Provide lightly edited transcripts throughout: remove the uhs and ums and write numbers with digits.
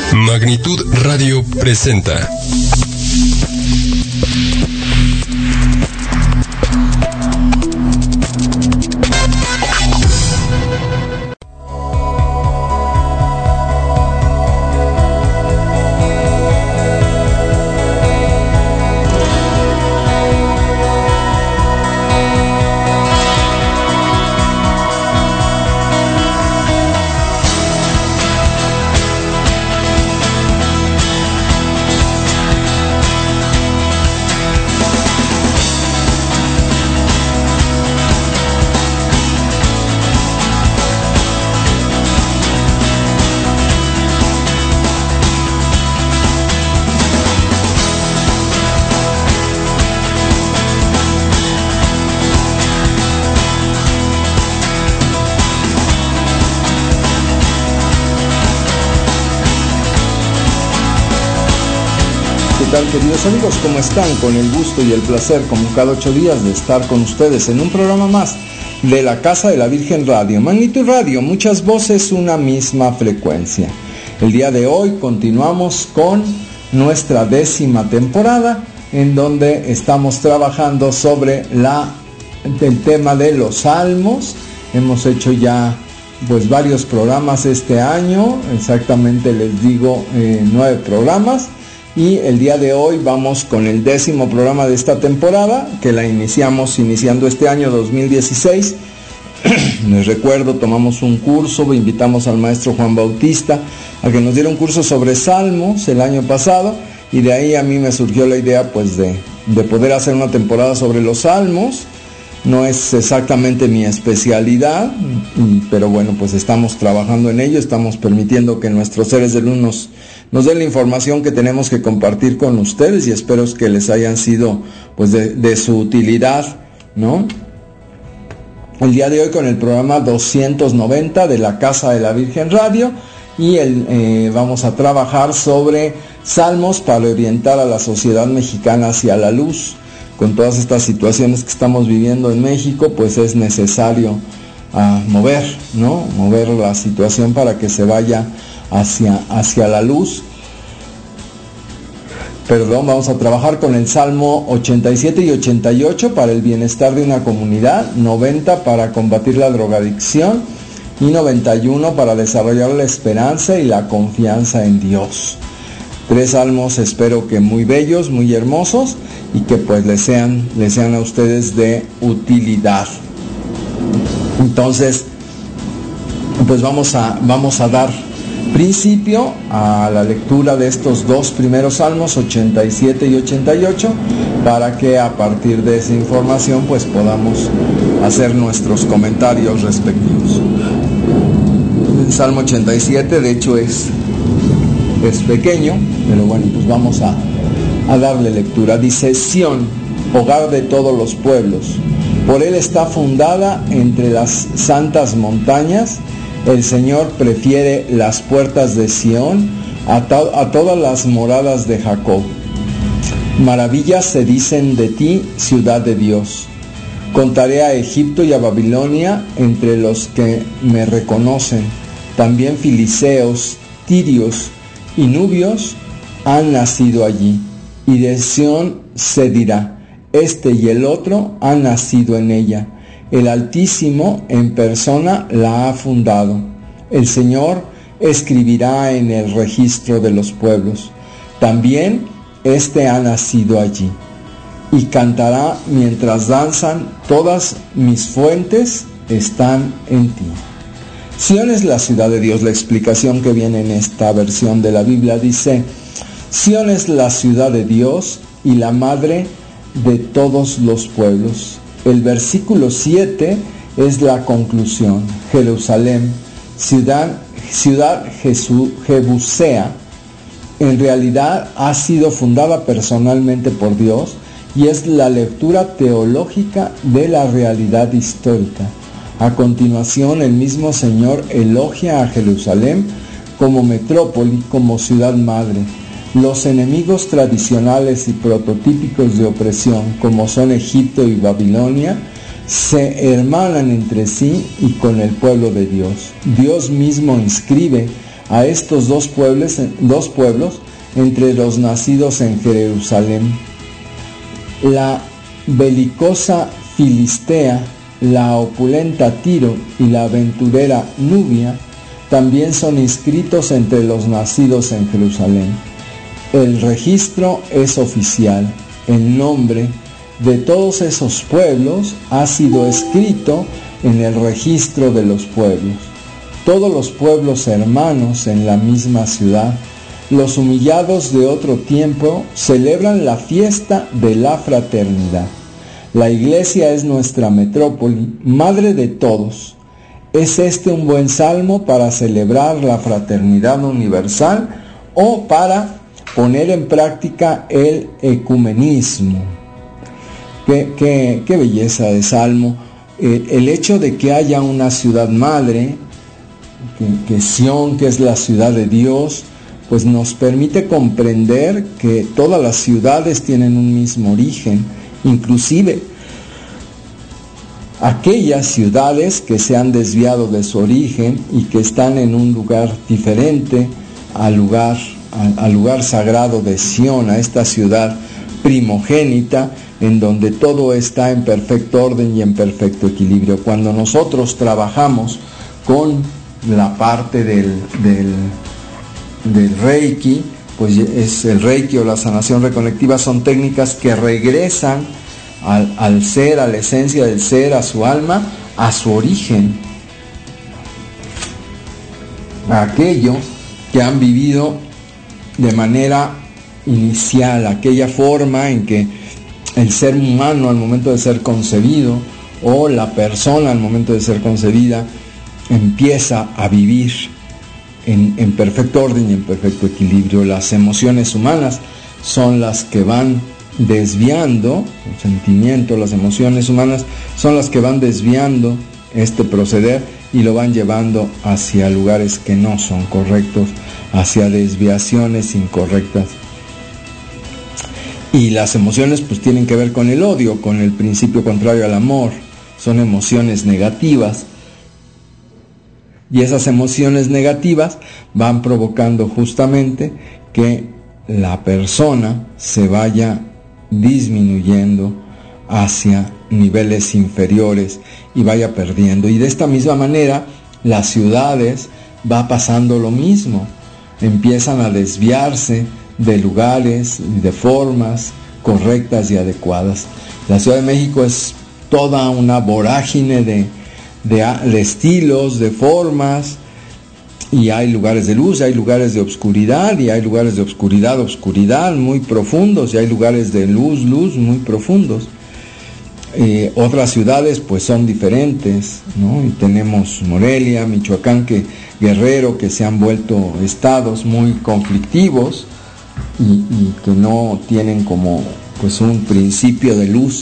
Magnitud Radio presenta ¿Qué tal, queridos amigos? ¿Cómo están? Con el gusto y el placer, como cada 8 días, de estar con ustedes en un programa más de la Casa de la Virgen Radio, Magnitud Radio, muchas voces, una misma frecuencia. El día de hoy continuamos con nuestra 10ª temporada, en donde estamos trabajando sobre el tema de los salmos. Hemos hecho ya varios programas este año, exactamente les digo 9 programas. Y el día de hoy vamos con el 10º programa de esta temporada, que la iniciando este año 2016. Les recuerdo, tomamos un curso, invitamos al maestro Juan Bautista a que nos diera un curso sobre salmos el año pasado, y de ahí a mí me surgió la idea de poder hacer una temporada sobre los salmos. No es exactamente mi especialidad, pero bueno, pues estamos trabajando en ello, estamos permitiendo que nuestros seres de luz nos den la información que tenemos que compartir con ustedes, y espero que les hayan sido de su utilidad, ¿no? El día de hoy con el programa 290 de la Casa de la Virgen Radio, y vamos a trabajar sobre salmos para orientar a la sociedad mexicana hacia la luz. Con todas estas situaciones que estamos viviendo en México, pues es necesario mover la situación para que se vaya hacia la luz. Vamos a trabajar con el Salmo 87 y 88 para el bienestar de una comunidad, 90 para combatir la drogadicción y 91 para desarrollar la esperanza y la confianza en Dios. 3 salmos, espero que muy bellos, muy hermosos, y que les sean a ustedes de utilidad. Entonces, vamos a dar principio a la lectura de estos 2 primeros salmos, 87 y 88, para que a partir de esa información podamos hacer nuestros comentarios respectivos. El Salmo 87, de hecho, es pequeño, pero bueno, vamos a darle lectura. Dice: Sión, hogar de todos los pueblos, por él está fundada entre las santas montañas. El Señor prefiere las puertas de Sión a todas las moradas de Jacob. Maravillas se dicen de ti, ciudad de Dios. Contaré a Egipto y a Babilonia entre los que me reconocen. También filisteos, tirios y nubios han nacido allí. Y de Sión se dirá: este y el otro han nacido en ella. El Altísimo en persona la ha fundado. El Señor escribirá en el registro de los pueblos. También este ha nacido allí. Y cantará mientras danzan: todas mis fuentes están en ti. Sión es la ciudad de Dios. La explicación que viene en esta versión de la Biblia dice: Sión es la ciudad de Dios y la madre de todos los pueblos. El versículo 7 es la conclusión. Jerusalén, ciudad jebusea, en realidad ha sido fundada personalmente por Dios, y es la lectura teológica de la realidad histórica. A continuación, el mismo Señor elogia a Jerusalén como metrópoli, como ciudad madre. Los enemigos tradicionales y prototípicos de opresión, como son Egipto y Babilonia, se hermanan entre sí y con el pueblo de Dios. Dios mismo inscribe a estos dos pueblos entre los nacidos en Jerusalén. La belicosa Filistea, la opulenta Tiro y la aventurera Nubia también son inscritos entre los nacidos en Jerusalén. El registro es oficial. El nombre de todos esos pueblos ha sido escrito en el registro de los pueblos. Todos los pueblos hermanos en la misma ciudad, los humillados de otro tiempo, celebran la fiesta de la fraternidad. La Iglesia es nuestra metrópoli, madre de todos. ¿Es este un buen salmo para celebrar la fraternidad universal o para poner en práctica el ecumenismo? Qué belleza de salmo. El hecho de que haya una ciudad madre, que Sión, que es la ciudad de Dios, pues nos permite comprender que todas las ciudades tienen un mismo origen, inclusive aquellas ciudades que se han desviado de su origen y que están en un lugar diferente al lugar sagrado de Sión, a esta ciudad primogénita, en donde todo está en perfecto orden y en perfecto equilibrio. Cuando nosotros trabajamos con la parte del Reiki, pues es el Reiki o la sanación reconectiva, son técnicas que regresan al ser, a la esencia del ser, a su alma, a su origen, a aquello que han vivido de manera inicial, aquella forma en que el ser humano al momento de ser concebido o la persona al momento de ser concebida empieza a vivir en perfecto orden y en perfecto equilibrio. Las emociones humanas son las que van desviando, el sentimiento, las emociones humanas son las que van desviando este proceder y lo van llevando hacia lugares que no son correctos, hacia desviaciones incorrectas. Y las emociones pues tienen que ver con el odio, con el principio contrario al amor, son emociones negativas. Y esas emociones negativas van provocando justamente que la persona se vaya disminuyendo hacia niveles inferiores y vaya perdiendo. Y de esta misma manera, las ciudades va pasando lo mismo. Empiezan a desviarse de lugares y de formas correctas y adecuadas. La Ciudad de México es toda una vorágine de estilos, de formas, y hay lugares de luz, hay lugares de obscuridad, y hay lugares de obscuridad muy profundos, y hay lugares de luz muy profundos. Otras ciudades pues son diferentes, ¿no? Y tenemos Morelia, Michoacán, Guerrero, que se han vuelto estados muy conflictivos y que no tienen como pues un principio de luz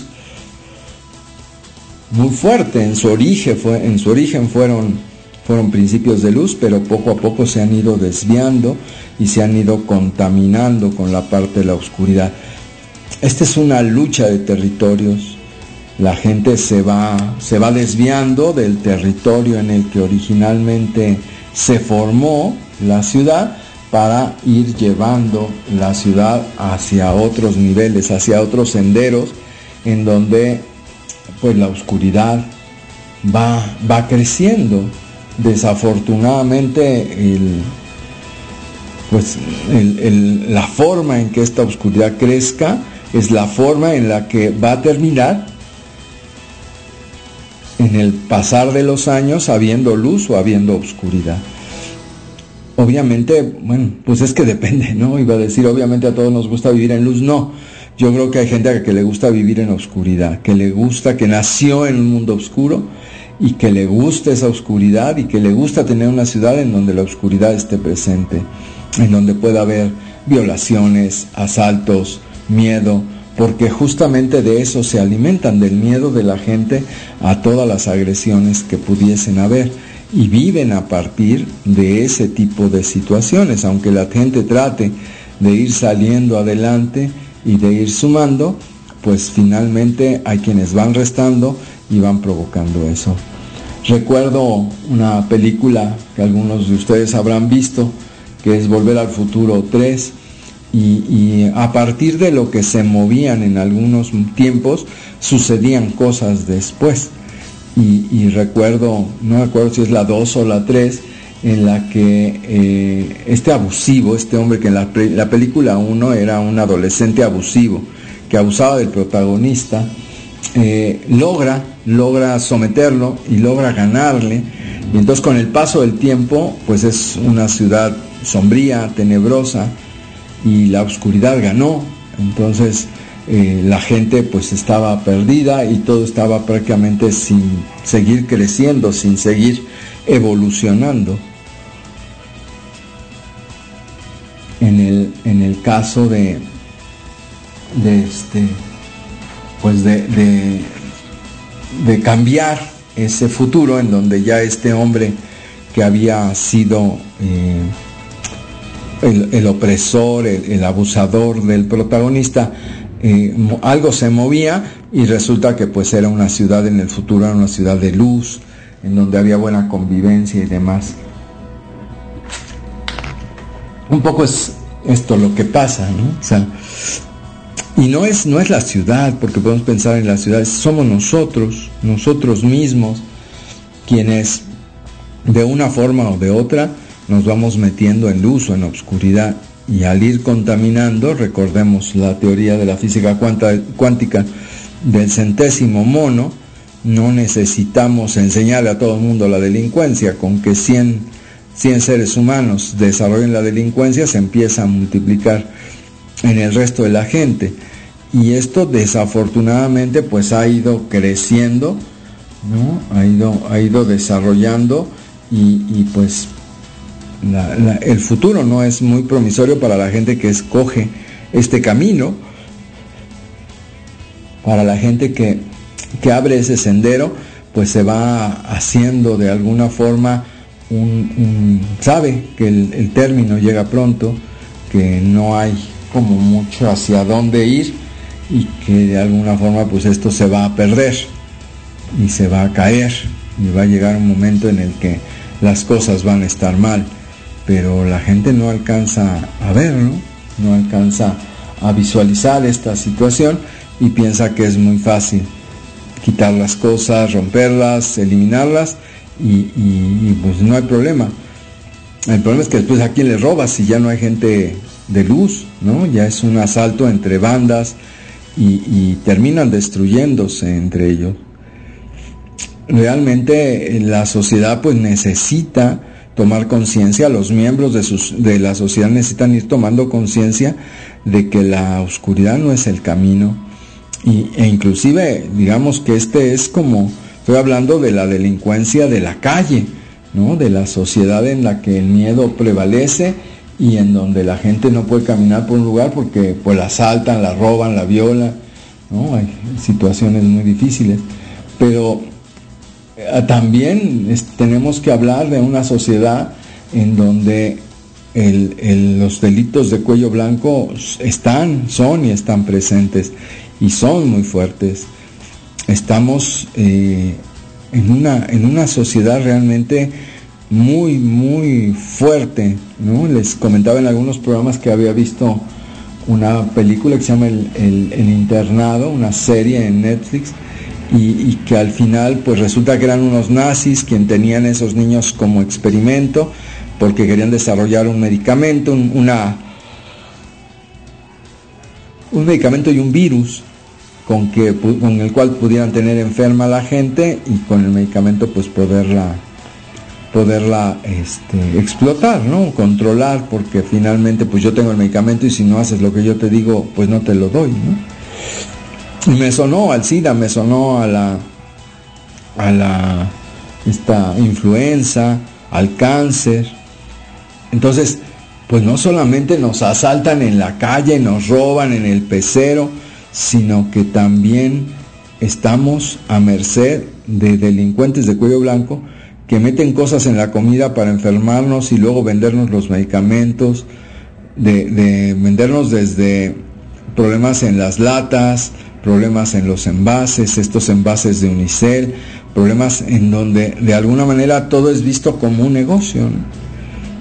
muy fuerte. En su origen fueron principios de luz, pero poco a poco se han ido desviando y se han ido contaminando con la parte de la oscuridad. Esta es una lucha de territorios. La gente se va desviando del territorio en el que originalmente se formó la ciudad para ir llevando la ciudad hacia otros niveles, hacia otros senderos en donde pues la oscuridad va creciendo. Desafortunadamente la forma en que esta oscuridad crezca es la forma en la que va a terminar en el pasar de los años, habiendo luz o habiendo oscuridad. Obviamente, bueno, pues es que depende, ¿no? Iba a decir, obviamente a todos nos gusta vivir en luz. No, yo creo que hay gente a que le gusta vivir en oscuridad, que le gusta, que nació en un mundo oscuro y que le gusta esa oscuridad y que le gusta tener una ciudad en donde la oscuridad esté presente, en donde pueda haber violaciones, asaltos, miedo, porque justamente de eso se alimentan, del miedo de la gente a todas las agresiones que pudiesen haber, y viven a partir de ese tipo de situaciones. Aunque la gente trate de ir saliendo adelante y de ir sumando, pues finalmente hay quienes van restando y van provocando eso. Recuerdo una película que algunos de ustedes habrán visto, que es Volver al Futuro 3, y a partir de lo que se movían en algunos tiempos, sucedían cosas después. Y recuerdo, no me acuerdo si es la 2 o la 3, en la que este hombre que en la película 1 era un adolescente abusivo, que abusaba del protagonista, logra someterlo y logra ganarle. Y entonces, con el paso del tiempo, pues es una ciudad sombría, tenebrosa, y la oscuridad ganó. Entonces la gente pues estaba perdida y todo estaba prácticamente sin seguir creciendo, sin seguir evolucionando. En el caso de cambiar ese futuro, en donde ya este hombre que había sido el opresor, el abusador del protagonista, algo se movía, y resulta que pues era una ciudad en el futuro, era una ciudad de luz, en donde había buena convivencia y demás. Un poco es esto lo que pasa, ¿no? O sea, y no es la ciudad, porque podemos pensar en la ciudad, somos nosotros mismos, quienes de una forma o de otra nos vamos metiendo en luz o en obscuridad, y al ir contaminando, recordemos la teoría de la física cuántica del centésimo mono, no necesitamos enseñarle a todo el mundo la delincuencia. Con que 100 seres humanos desarrollen la delincuencia, se empieza a multiplicar en el resto de la gente, y esto desafortunadamente pues ha ido creciendo, ¿no? Ha ido desarrollando, y pues el futuro no es muy promisorio para la gente que escoge este camino, para la gente que abre ese sendero, pues se va haciendo de alguna forma sabe que el término llega pronto, que no hay como mucho hacia dónde ir, y que de alguna forma pues esto se va a perder y se va a caer, y va a llegar un momento en el que las cosas van a estar mal, pero la gente no alcanza a verlo, no alcanza a visualizar esta situación, y piensa que es muy fácil quitar las cosas, romperlas, eliminarlas, y pues no hay problema. El problema es que después, ¿a quién le robas si ya no hay gente de luz, ¿no? Ya es un asalto entre bandas, y terminan destruyéndose entre ellos. Realmente la sociedad pues necesita tomar conciencia, los miembros de la sociedad necesitan ir tomando conciencia de que la oscuridad no es el camino, e inclusive digamos que es como, estoy hablando de la delincuencia de la calle, ¿no? De la sociedad en la que el miedo prevalece, y en donde la gente no puede caminar por un lugar porque pues la asaltan, la roban, la violan, ¿no? Hay situaciones muy difíciles, pero también tenemos que hablar de una sociedad en donde los delitos de cuello blanco son y están presentes, y son muy fuertes. Estamos en una sociedad realmente muy, muy fuerte, ¿no? Les comentaba en algunos programas que había visto una película que se llama El Internado, una serie en Netflix, y que al final pues resulta que eran unos nazis quienes tenían esos niños como experimento, porque querían desarrollar un medicamento, un medicamento y un virus con el cual pudieran tener enferma a la gente, y con el medicamento pues poderla explotar, ¿no? Controlar, porque finalmente pues yo tengo el medicamento, y si no haces lo que yo te digo, pues no te lo doy, ¿no? Y me sonó al SIDA, me sonó a esta influenza, al cáncer. Entonces, pues no solamente nos asaltan en la calle, nos roban en el pecero, sino que también estamos a merced de delincuentes de cuello blanco que meten cosas en la comida para enfermarnos y luego vendernos los medicamentos, de vendernos desde problemas en las latas, problemas en los envases, estos envases de unicel, problemas en donde de alguna manera todo es visto como un negocio, ¿no?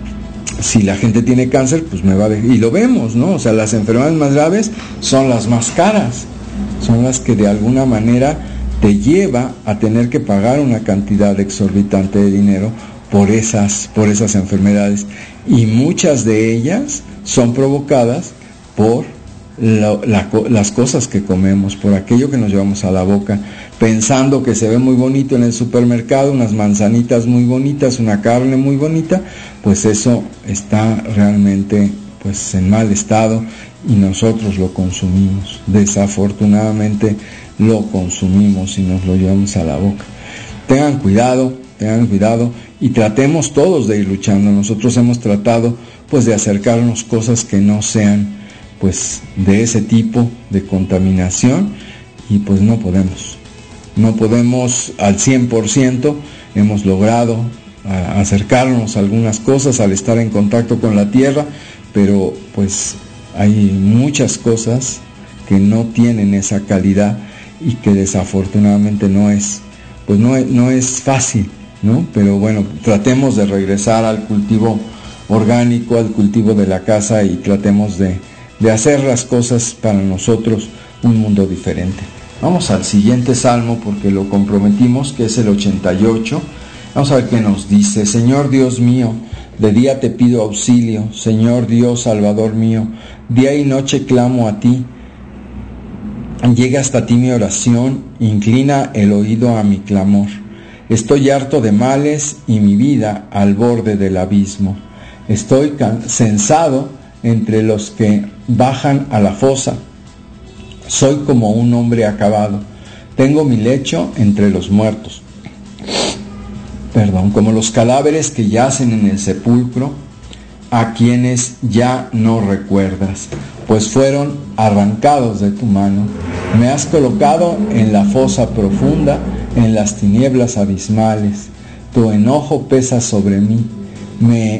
Si la gente tiene cáncer, pues me va a dejar, y lo vemos, ¿no? O sea, las enfermedades más graves son las más caras, son las que de alguna manera te lleva a tener que pagar una cantidad exorbitante de dinero por esas enfermedades, y muchas de ellas son provocadas por las cosas que comemos, por aquello que nos llevamos a la boca, pensando que se ve muy bonito en el supermercado, unas manzanitas muy bonitas, una carne muy bonita, pues eso está realmente pues en mal estado y nosotros lo consumimos. Desafortunadamente lo consumimos y nos lo llevamos a la boca. Tengan cuidado y tratemos todos de ir luchando. Nosotros hemos tratado pues de acercarnos cosas que no sean pues de ese tipo de contaminación, y pues no podemos al 100%. Hemos logrado acercarnos a algunas cosas al estar en contacto con la tierra, pero pues hay muchas cosas que no tienen esa calidad y que desafortunadamente no es fácil, ¿no? Pero bueno, tratemos de regresar al cultivo orgánico, al cultivo de la casa, y tratemos de hacer las cosas para nosotros un mundo diferente. Vamos al siguiente salmo porque lo comprometimos, que es el 88. Vamos a ver qué nos dice. Señor Dios mío, de día te pido auxilio. Señor Dios Salvador mío, día y noche clamo a ti. Llega hasta ti mi oración, inclina el oído a mi clamor. Estoy harto de males y mi vida al borde del abismo. Estoy censado entre los que bajan a la fosa. Soy como un hombre acabado. Tengo mi lecho entre los muertos. Como los cadáveres que yacen en el sepulcro, a quienes ya no recuerdas, pues fueron arrancados de tu mano. Me has colocado en la fosa profunda, en las tinieblas abismales. Tu enojo pesa sobre mí. Me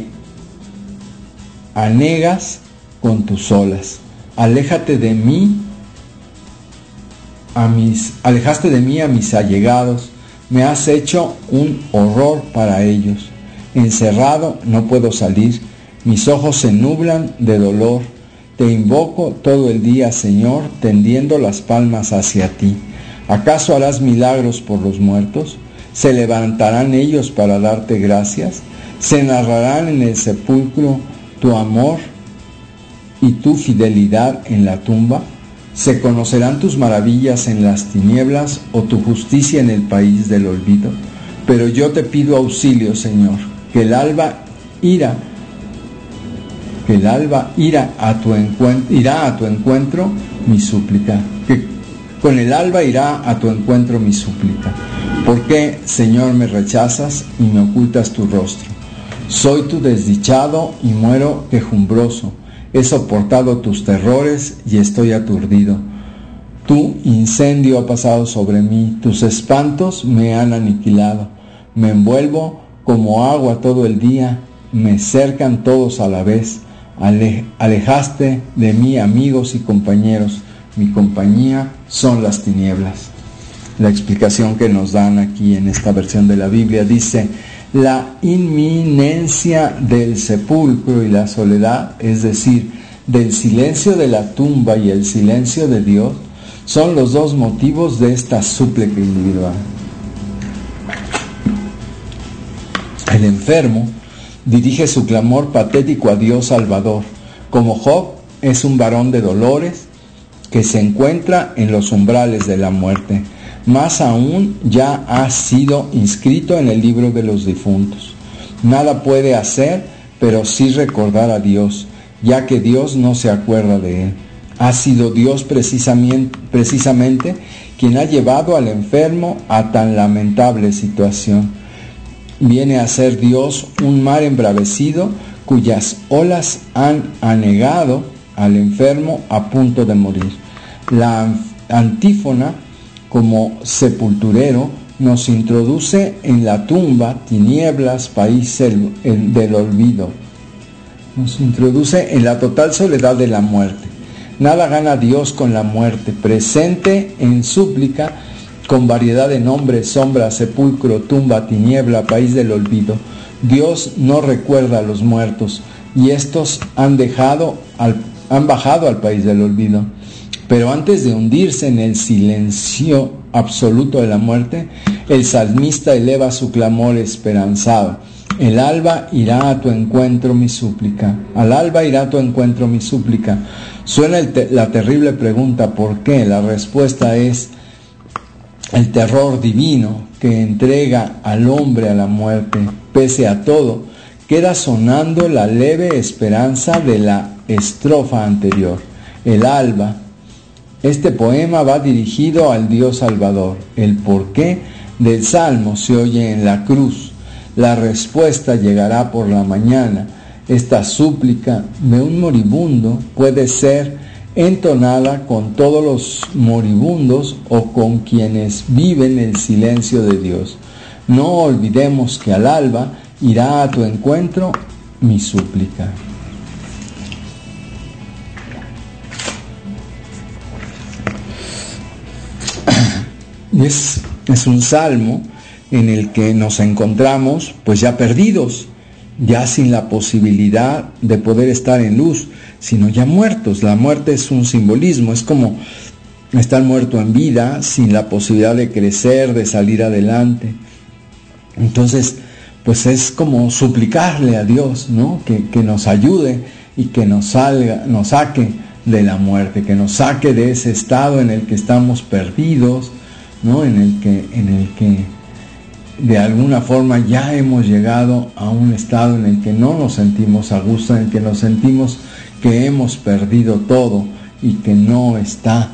anegas con tus olas. Alejaste de mí a mis allegados. Me has hecho un horror para ellos. Encerrado no puedo salir. Mis ojos se nublan de dolor. Te invoco todo el día, Señor, tendiendo las palmas hacia ti. ¿Acaso harás milagros por los muertos? ¿Se levantarán ellos para darte gracias? ¿Se narrarán en el sepulcro tu amor y tu fidelidad en la tumba? ¿Se conocerán tus maravillas en las tinieblas o tu justicia en el país del olvido? Pero yo te pido auxilio, Señor, que el alba irá a tu encuentro mi súplica. Que con el alba irá a tu encuentro mi súplica. ¿Por qué, Señor, me rechazas y me ocultas tu rostro? Soy tu desdichado y muero quejumbroso. He soportado tus terrores y estoy aturdido. Tu incendio ha pasado sobre mí, tus espantos me han aniquilado. Me envuelvo como agua todo el día, me cercan todos a la vez. Alejaste de mí amigos y compañeros, mi compañía son las tinieblas. La explicación que nos dan aquí en esta versión de la Biblia dice: la inminencia del sepulcro y la soledad, es decir, del silencio de la tumba y el silencio de Dios, son los dos motivos de esta súplica individual. El enfermo dirige su clamor patético a Dios Salvador. Como Job, es un varón de dolores que se encuentra en los umbrales de la muerte. Más aún, ya ha sido inscrito en el libro de los difuntos. Nada puede hacer, pero sí recordar a Dios, ya que Dios no se acuerda de él. Ha sido Dios precisamente quien ha llevado al enfermo a tan lamentable situación. Viene a ser Dios un mar embravecido cuyas olas han anegado al enfermo a punto de morir. La antífona, como sepulturero, nos introduce en la tumba, tinieblas, país del olvido. Nos introduce en la total soledad de la muerte. Nada gana Dios con la muerte, presente en súplica, con variedad de nombres: sombra, sepulcro, tumba, tiniebla, país del olvido. Dios no recuerda a los muertos, y estos han bajado al país del olvido. Pero antes de hundirse en el silencio absoluto de la muerte, el salmista eleva su clamor esperanzado. El alba irá a tu encuentro mi súplica. Al alba irá a tu encuentro mi súplica. Suena la terrible pregunta, ¿por qué? La respuesta es el terror divino que entrega al hombre a la muerte. Pese a todo, queda sonando la leve esperanza de la estrofa anterior. El alba. Este poema va dirigido al Dios Salvador. El porqué del salmo se oye en la cruz. La respuesta llegará por la mañana. Esta súplica de un moribundo puede ser entonada con todos los moribundos o con quienes viven el silencio de Dios. No olvidemos que al alba irá a tu encuentro mi súplica. Es un salmo en el que nos encontramos pues ya perdidos, ya sin la posibilidad de poder estar en luz, sino ya muertos. La muerte es un simbolismo, es como estar muerto en vida, sin la posibilidad de crecer, de salir adelante. Entonces, pues es como suplicarle a Dios, ¿no? Que nos ayude y que nos saque de la muerte, que nos saque de ese estado en el que estamos perdidos, ¿no? En el que de alguna forma ya hemos llegado a un estado en el que no nos sentimos a gusto, en el que nos sentimos que hemos perdido todo y que no está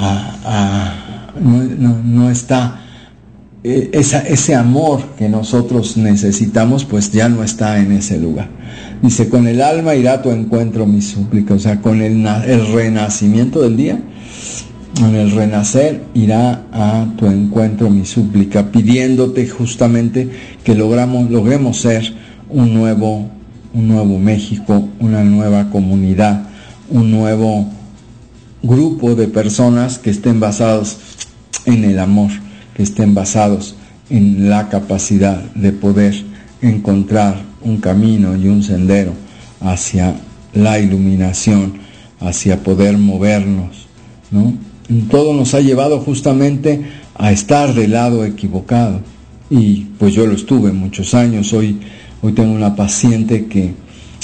ese amor que nosotros necesitamos, pues ya no está en ese lugar. Dice, con el alma irá a tu encuentro mi súplica, o sea, con el renacimiento del día, en el renacer irá a tu encuentro mi súplica, pidiéndote justamente que logremos ser un nuevo México, una nueva comunidad, un nuevo grupo de personas que estén basados en el amor, que estén basados en la capacidad de poder encontrar un camino y un sendero hacia la iluminación, hacia poder movernos, ¿no? Todo nos ha llevado justamente a estar del lado equivocado, y pues yo lo estuve muchos años. Hoy tengo una paciente que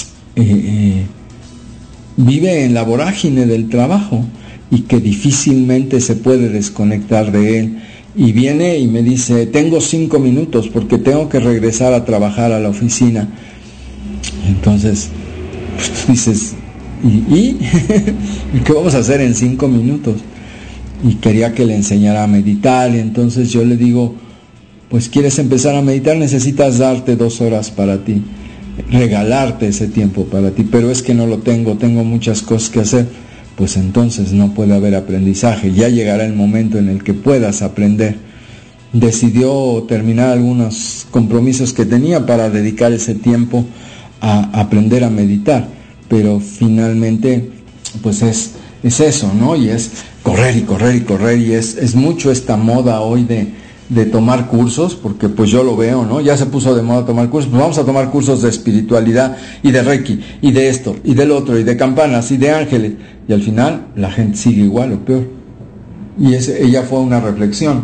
vive en la vorágine del trabajo y que difícilmente se puede desconectar de él, y viene y me dice, tengo 5 minutos porque tengo que regresar a trabajar a la oficina. Entonces pues tú dices, ¿y qué vamos a hacer en 5 minutos? Y quería que le enseñara a meditar, y entonces yo le digo, pues quieres empezar a meditar, necesitas darte 2 horas para ti, regalarte ese tiempo para ti, pero es que no lo tengo muchas cosas que hacer. Pues entonces no puede haber aprendizaje, ya llegará el momento en el que puedas aprender. Decidió terminar algunos compromisos que tenía para dedicar ese tiempo a aprender a meditar, pero finalmente pues es eso, ¿no? Y es correr y correr y correr, y es mucho esta moda hoy de tomar cursos, porque pues yo lo veo, ¿no? Ya se puso de moda tomar cursos, pues vamos a tomar cursos de espiritualidad y de Reiki y de esto y del otro y de campanas y de ángeles, y al final la gente sigue igual o peor. Y ella fue una reflexión.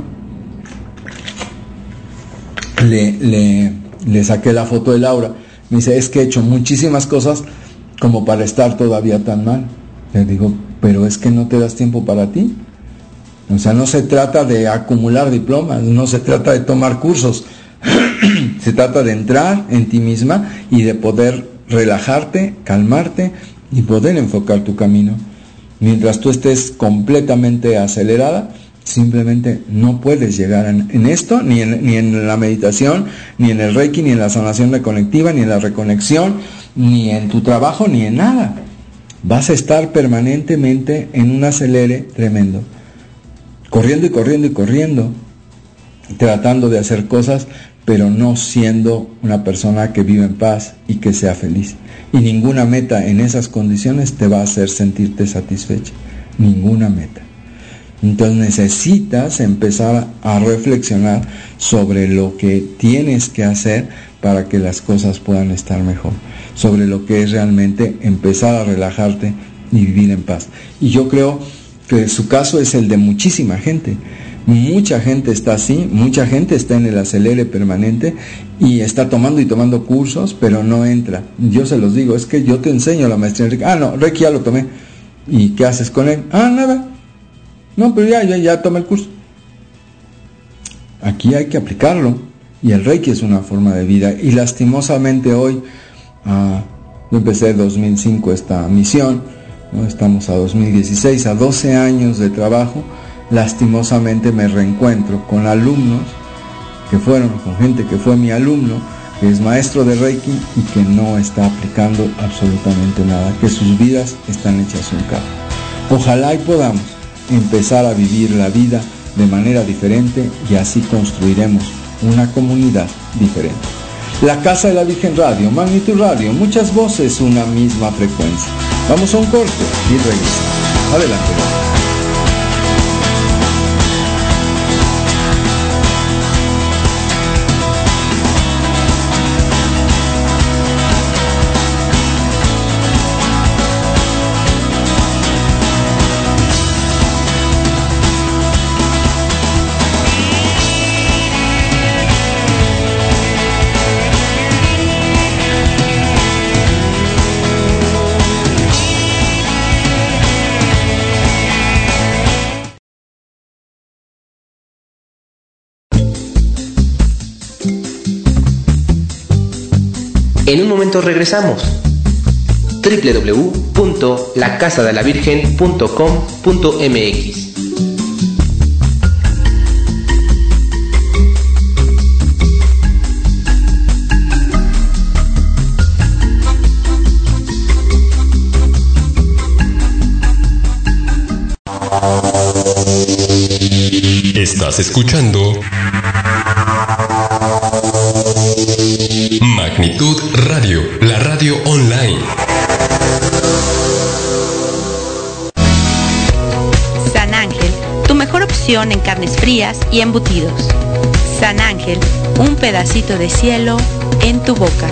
Le saqué la foto de Laura, me dice, es que he hecho muchísimas cosas como para estar todavía tan mal. Le digo, pero es que no te das tiempo para ti. O sea, no se trata de acumular diplomas, no se trata de tomar cursos, se trata de entrar en ti misma y de poder relajarte, calmarte y poder enfocar tu camino. Mientras tú estés completamente acelerada, simplemente no puedes llegar en esto, ni en la meditación, ni en el Reiki, ni en la sanación reconectiva, ni en la reconexión, ni en tu trabajo, ni en nada. Vas a estar permanentemente en un acelere tremendo, corriendo y corriendo y corriendo, tratando de hacer cosas, pero no siendo una persona que vive en paz y que sea feliz. Y ninguna meta en esas condiciones te va a hacer sentirte satisfecha, ninguna meta. Entonces necesitas empezar a reflexionar sobre lo que tienes que hacer para que las cosas puedan estar mejor. sobre lo que es realmente empezar a relajarte y vivir en paz. Y yo creo que su caso es el de muchísima gente. Mucha gente está así, mucha gente está en el acelere permanente y está tomando y tomando cursos, pero no entra. Yo se los digo, es que yo te enseño la maestría en Reiki. Ah, no, Reiki ya lo tomé. ¿Y qué haces con él? Ah, nada. No, pero ya tomé el curso. Aquí hay que aplicarlo. Y el Reiki es una forma de vida. Y lastimosamente hoy, yo empecé en 2005 esta misión, ¿no? Estamos a 2016, a 12 años de trabajo. Lastimosamente me reencuentro con alumnos con gente que fue mi alumno, que es maestro de Reiki y que no está aplicando absolutamente nada, que sus vidas están hechas un caos. Ojalá y podamos empezar a vivir la vida de manera diferente y así construiremos una comunidad diferente. La Casa de la Virgen Radio, Magnitud Radio, muchas voces, una misma frecuencia. Vamos a un corte y regresamos. Adelante. En un momento regresamos. www.lacasadelavirgen.com.mx. Estás escuchando Magnitud Radio, la radio online. San Ángel, tu mejor opción en carnes frías y embutidos. San Ángel, un pedacito de cielo en tu boca.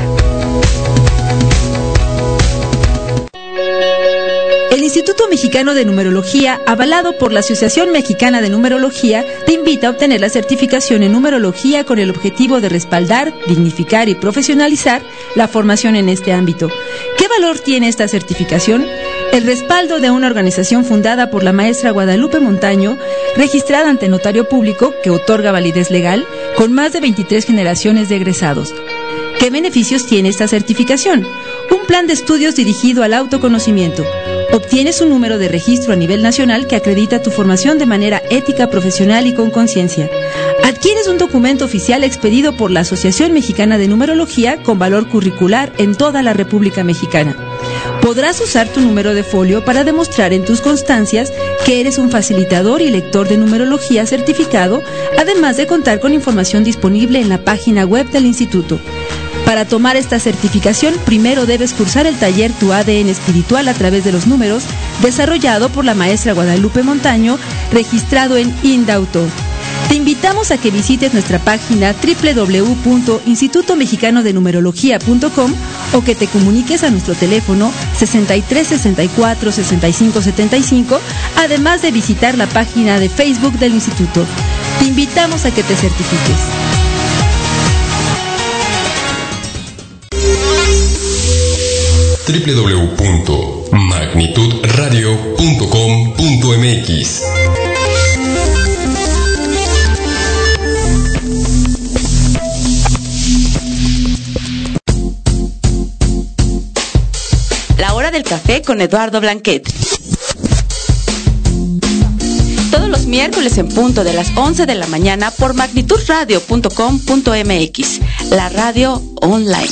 El Instituto Mexicano de Numerología, avalado por la Asociación Mexicana de Numerología, te invita a obtener la certificación en numerología con el objetivo de respaldar, dignificar y profesionalizar la formación en este ámbito. ¿Qué valor tiene esta certificación? El respaldo de una organización fundada por la maestra Guadalupe Montaño, registrada ante notario público, que otorga validez legal, con más de 23 generaciones de egresados. ¿Qué beneficios tiene esta certificación? Un plan de estudios dirigido al autoconocimiento. Obtienes un número de registro a nivel nacional que acredita tu formación de manera ética, profesional y con conciencia. Adquieres un documento oficial expedido por la Asociación Mexicana de Numerología con valor curricular en toda la República Mexicana. Podrás usar tu número de folio para demostrar en tus constancias que eres un facilitador y lector de numerología certificado, además de contar con información disponible en la página web del instituto. Para tomar esta certificación, primero debes cursar el taller Tu ADN Espiritual a través de los números, desarrollado por la maestra Guadalupe Montaño, registrado en INDAUTO. Te invitamos a que visites nuestra página www.institutomexicanodenumerología.com o que te comuniques a nuestro teléfono 63 64 65 75, además de visitar la página de Facebook del instituto. Te invitamos a que te certifiques. www.magnitudradio.com.mx. La hora del café con Eduardo Blanquet. Todos los miércoles en punto de las 11 de la mañana por magnitudradio.com.mx, la radio online.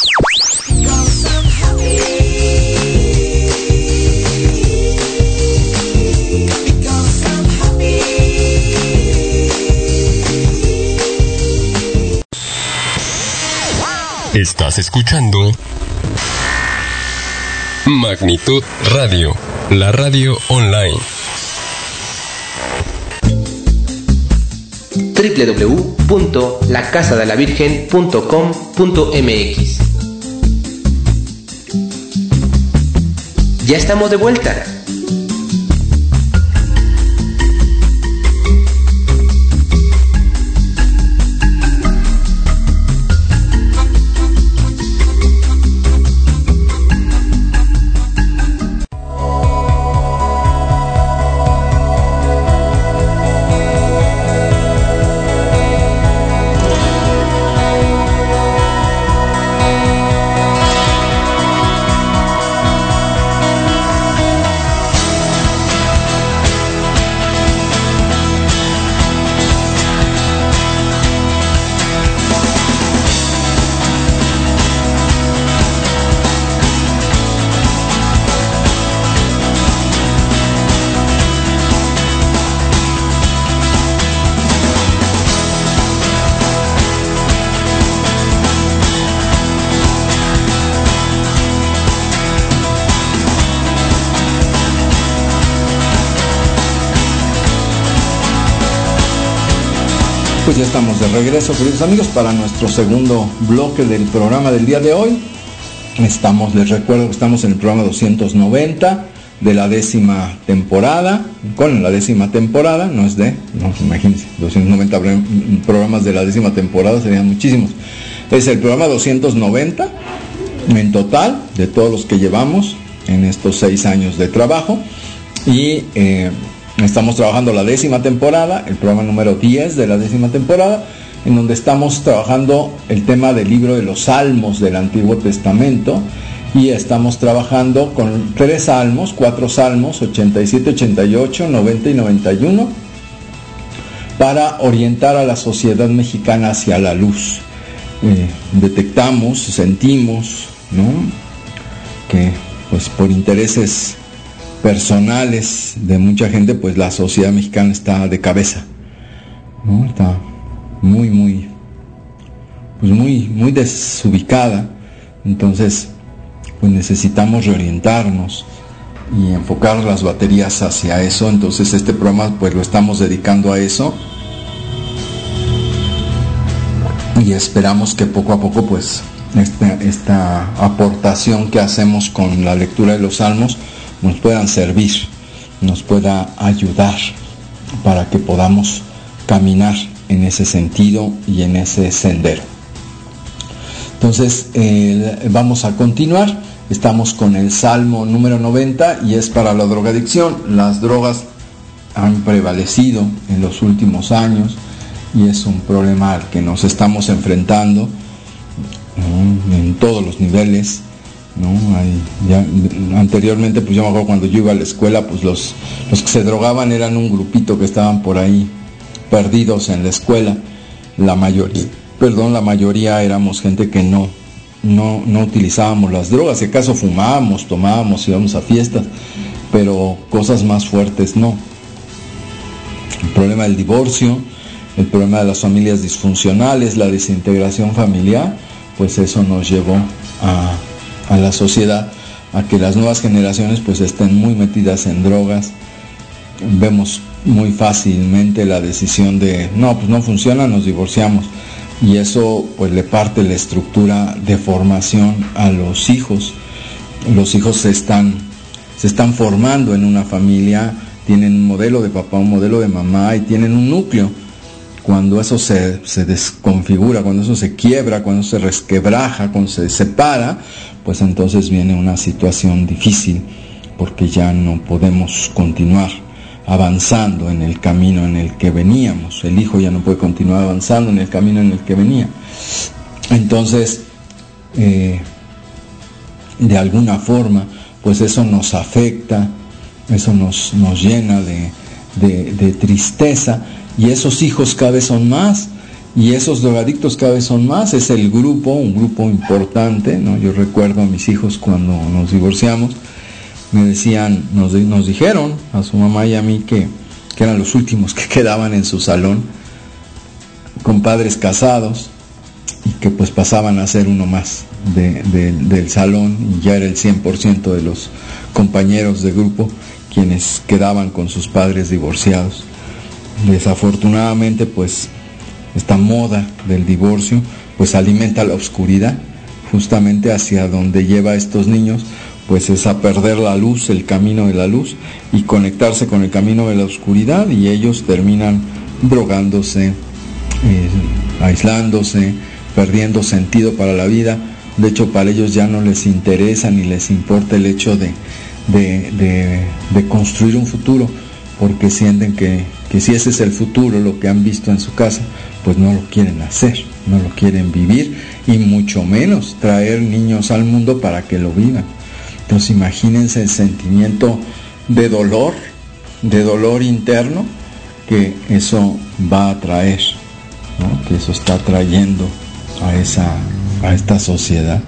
Estás escuchando Magnitud Radio, la radio online. www.lacasadelavirgen.com.mx. Ya estamos de vuelta. Pues ya estamos de regreso, queridos amigos, para nuestro segundo bloque del programa del día de hoy. Les recuerdo que estamos en el programa 290 de la 10ª temporada. Con la 10ª temporada, imagínense, 290 programas de la 10ª temporada serían muchísimos. Es el programa 290 en total de todos los que llevamos en estos 6 años de trabajo. Y estamos trabajando la 10ª temporada, el programa número 10 de la 10ª temporada, en donde estamos trabajando el tema del libro de los Salmos del Antiguo Testamento, y estamos trabajando con 4 salmos, 87, 88, 90 y 91, para orientar a la sociedad mexicana hacia la luz. Detectamos, sentimos, ¿no?, que pues por intereses personales de mucha gente, pues la sociedad mexicana está de cabeza, ¿no? Está muy desubicada. Entonces pues necesitamos reorientarnos y enfocar las baterías hacia eso. Entonces este programa pues lo estamos dedicando a eso, y esperamos que poco a poco pues esta aportación que hacemos con la lectura de los salmos nos puedan servir, nos pueda ayudar para que podamos caminar en ese sentido y en ese sendero. Entonces vamos a continuar. Estamos con el Salmo número 90 y es para la drogadicción. Las drogas han prevalecido en los últimos años y es un problema al que nos estamos enfrentando, ¿no?, en todos los niveles, ¿no? Anteriormente, pues yo me acuerdo cuando yo iba a la escuela, pues los que se drogaban eran un grupito que estaban por ahí perdidos en la escuela. La mayoría éramos gente que no utilizábamos las drogas. Si acaso fumábamos, tomábamos, íbamos a fiestas, pero cosas más fuertes no. El problema del divorcio, el problema de las familias disfuncionales, la desintegración familiar, pues eso nos llevó a la sociedad a que las nuevas generaciones pues estén muy metidas en drogas. Vemos muy fácilmente la decisión de no funciona, nos divorciamos, y eso pues le parte la estructura de formación a los hijos. Los hijos se están formando en una familia, tienen un modelo de papá, un modelo de mamá, y tienen un núcleo. Cuando eso se desconfigura, cuando eso se quiebra, cuando se resquebraja, cuando se separa, pues entonces viene una situación difícil, porque ya no podemos continuar avanzando en el camino en el que veníamos. El hijo ya no puede continuar avanzando en el camino en el que venía. Entonces, de alguna forma, pues eso nos afecta, eso nos llena de tristeza. Y esos hijos cada vez son más, y esos drogadictos cada vez son más. Es un grupo importante, ¿no? Yo recuerdo a mis hijos cuando nos divorciamos, me decían, nos dijeron a su mamá y a mí que eran los últimos que quedaban en su salón, con padres casados, y que pues pasaban a ser uno más del salón, y ya era el 100% de los compañeros de grupo quienes quedaban con sus padres divorciados. Desafortunadamente pues esta moda del divorcio pues alimenta la oscuridad, justamente hacia donde lleva a estos niños, pues es a perder la luz, el camino de la luz, y conectarse con el camino de la oscuridad, y ellos terminan drogándose, aislándose, perdiendo sentido para la vida. De hecho, para ellos ya no les interesa ni les importa el hecho de construir un futuro, porque sienten que si ese es el futuro, lo que han visto en su casa, pues no lo quieren hacer, no lo quieren vivir, y mucho menos traer niños al mundo para que lo vivan. Entonces imagínense el sentimiento de dolor interno que eso va a traer, ¿no? Que eso está trayendo a esta sociedad.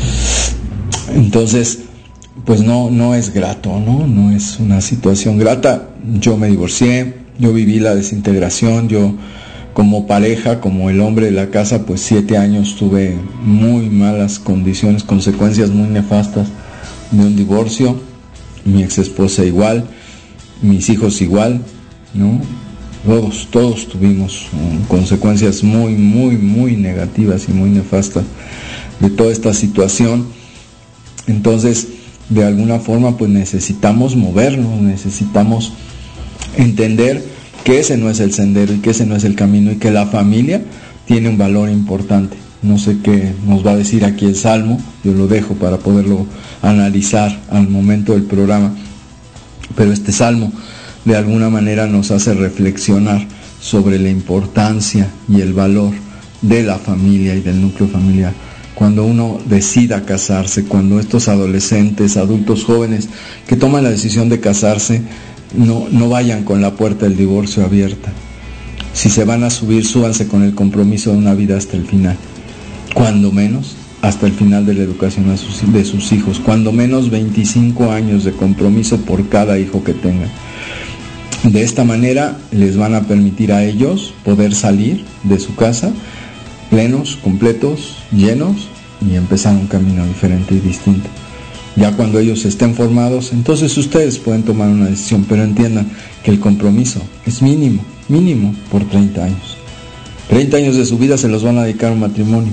Entonces, pues no es grato, no es una situación grata. Yo me divorcié, yo viví la desintegración, yo como pareja, como el hombre de la casa, pues 7 años tuve muy malas condiciones, consecuencias muy nefastas de un divorcio. Mi ex esposa igual, mis hijos igual, ¿no? Todos tuvimos consecuencias muy negativas y muy nefastas de toda esta situación. Entonces, de alguna forma, pues necesitamos movernos, necesitamos entender que ese no es el sendero y que ese no es el camino, y que la familia tiene un valor importante. No sé qué nos va a decir aquí el Salmo, yo lo dejo para poderlo analizar al momento del programa, pero este Salmo de alguna manera nos hace reflexionar sobre la importancia y el valor de la familia y del núcleo familiar. Cuando uno decida casarse, cuando estos adolescentes, adultos jóvenes que toman la decisión de casarse, no vayan con la puerta del divorcio abierta. Si se van a subir, súbanse con el compromiso de una vida hasta el final, cuando menos hasta el final de la educación de sus hijos, cuando menos 25 años de compromiso por cada hijo que tengan. De esta manera les van a permitir a ellos poder salir de su casa plenos, completos, llenos, y empezar un camino diferente y distinto. Ya cuando ellos estén formados, entonces ustedes pueden tomar una decisión, pero entiendan que el compromiso es mínimo por 30 años. 30 años de su vida se los van a dedicar a un matrimonio,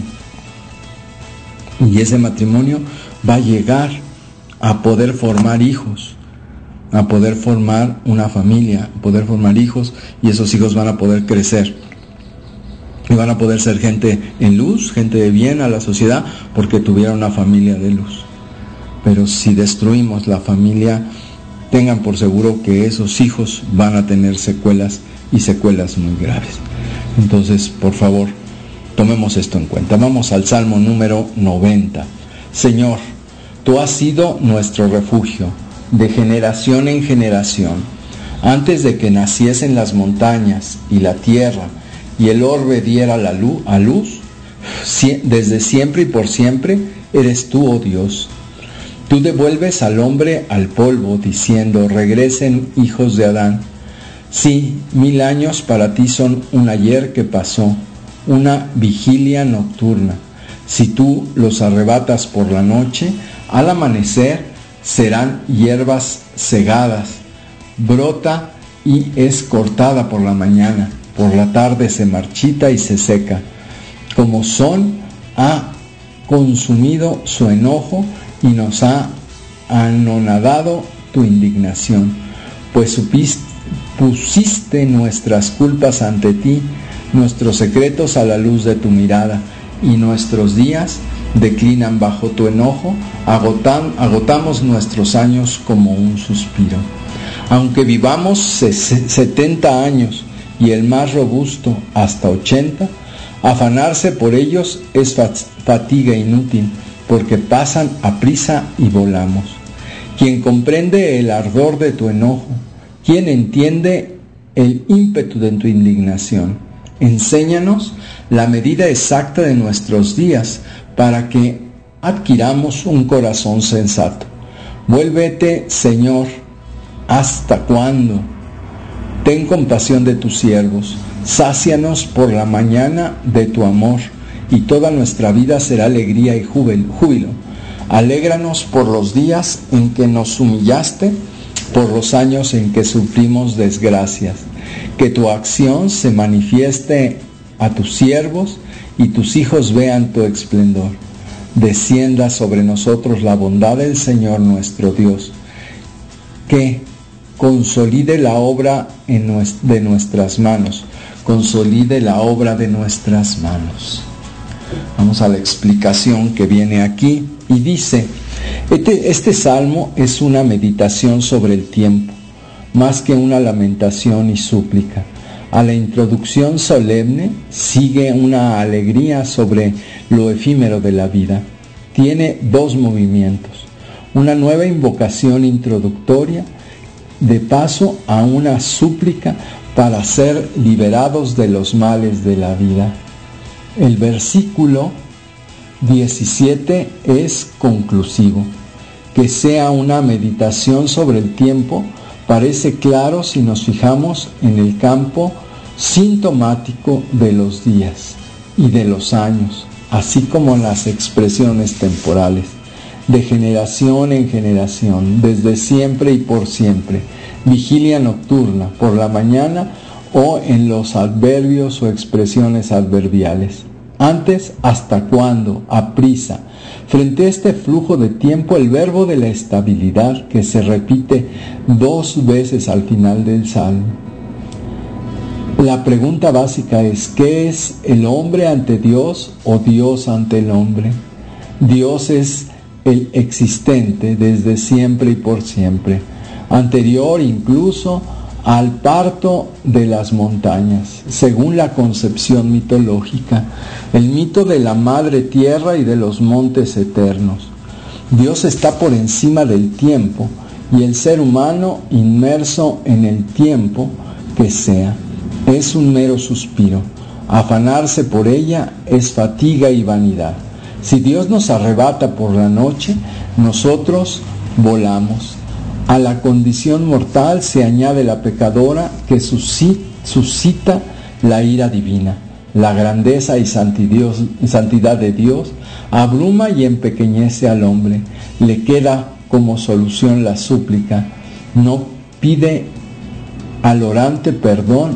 y ese matrimonio va a llegar a poder formar hijos, a poder formar una familia, a poder formar hijos, y esos hijos van a poder crecer y van a poder ser gente en luz, gente de bien a la sociedad, porque tuvieron una familia de luz. Pero si destruimos la familia, tengan por seguro que esos hijos van a tener secuelas, y secuelas muy graves. Entonces, por favor, tomemos esto en cuenta. Vamos al Salmo número 90. Señor, tú has sido nuestro refugio de generación en generación. Antes de que naciesen las montañas y la tierra y el orbe diera a luz, desde siempre y por siempre eres tú, oh Dios. Tú devuelves al hombre al polvo, diciendo, regresen hijos de Adán. Sí, 1000 años para ti son un ayer que pasó, una vigilia nocturna. Si tú los arrebatas por la noche, al amanecer serán hierbas segadas, brota y es cortada por la mañana, por la tarde se marchita y se seca. Como son, ha consumido su enojo y nos ha anonadado tu indignación, pues pusiste nuestras culpas ante ti, nuestros secretos a la luz de tu mirada, y nuestros días declinan bajo tu enojo, agotamos nuestros años como un suspiro. Aunque vivamos 70 años y el más robusto hasta 80, afanarse por ellos es fatiga inútil, porque pasan aprisa y volamos. Quien comprende el ardor de tu enojo, quien entiende el ímpetu de tu indignación, enséñanos la medida exacta de nuestros días, para que adquiramos un corazón sensato. Vuélvete, Señor, ¿hasta cuándo? Ten compasión de tus siervos, sácianos por la mañana de tu amor, y toda nuestra vida será alegría y júbilo. Alégranos por los días en que nos humillaste, por los años en que sufrimos desgracias. Que tu acción se manifieste a tus siervos, y tus hijos vean tu esplendor. descienda sobre nosotros la bondad del Señor nuestro Dios, que consolide la obra de nuestras manos, consolide la obra de nuestras manos. Vamos a la explicación que viene aquí y dice, este salmo es una meditación sobre el tiempo, más que una lamentación y súplica. A la introducción solemne sigue una alegría sobre lo efímero de la vida. Tiene dos movimientos, una nueva invocación introductoria de paso a una súplica para ser liberados de los males de la vida. El versículo 17 es conclusivo. Que sea una meditación sobre el tiempo parece claro si nos fijamos en el campo sintomático de los días y de los años, así como en las expresiones temporales, de generación en generación, desde siempre y por siempre, vigilia nocturna, por la mañana o en los adverbios o expresiones adverbiales. Antes, ¿hasta cuándo? Aprisa. Frente a este flujo de tiempo, el verbo de la estabilidad que se repite 2 veces al final del salmo. La pregunta básica es, ¿qué es el hombre ante Dios o Dios ante el hombre? Dios es el existente desde siempre y por siempre, anterior incluso al parto de las montañas, según la concepción mitológica, el mito de la madre tierra y de los montes eternos. Dios está por encima del tiempo y el ser humano inmerso en el tiempo que sea. Es un mero suspiro. Afanarse por ella es fatiga y vanidad. Si Dios nos arrebata por la noche, nosotros volamos. A la condición mortal se añade la pecadora que suscita la ira divina. La grandeza y santidad de Dios abruma y empequeñece al hombre. Le queda como solución la súplica. No pide el orante perdón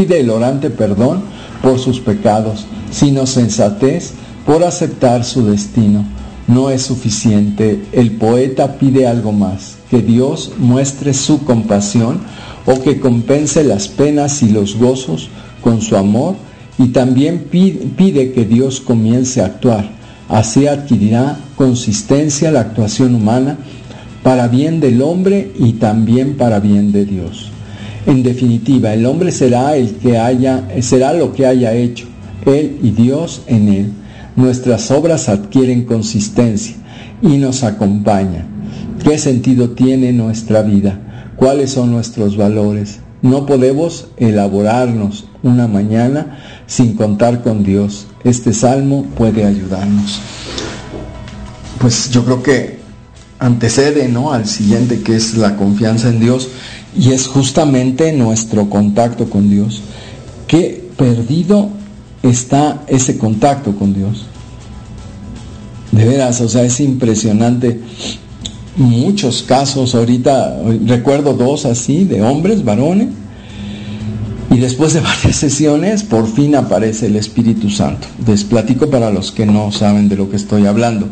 por sus pecados, sino sensatez por aceptar su destino. No es suficiente. El poeta pide algo más, que Dios muestre su compasión o que compense las penas y los gozos con su amor, y también pide que Dios comience a actuar. Así adquirirá consistencia la actuación humana para bien del hombre y también para bien de Dios. En definitiva, el hombre será lo que haya hecho, él y Dios en él. Nuestras obras adquieren consistencia y nos acompañan. ¿Qué sentido tiene nuestra vida? ¿Cuáles son nuestros valores? No podemos elaborarnos una mañana sin contar con Dios. Este salmo puede ayudarnos. Pues yo creo que antecede, ¿no?, al siguiente, que es la confianza en Dios, y es justamente nuestro contacto con Dios. Qué perdido está ese contacto con Dios. De veras, o sea, es impresionante. Muchos casos, ahorita recuerdo 2 así, de hombres, varones, y después de varias sesiones, por fin aparece el Espíritu Santo. Les platico para los que no saben de lo que estoy hablando.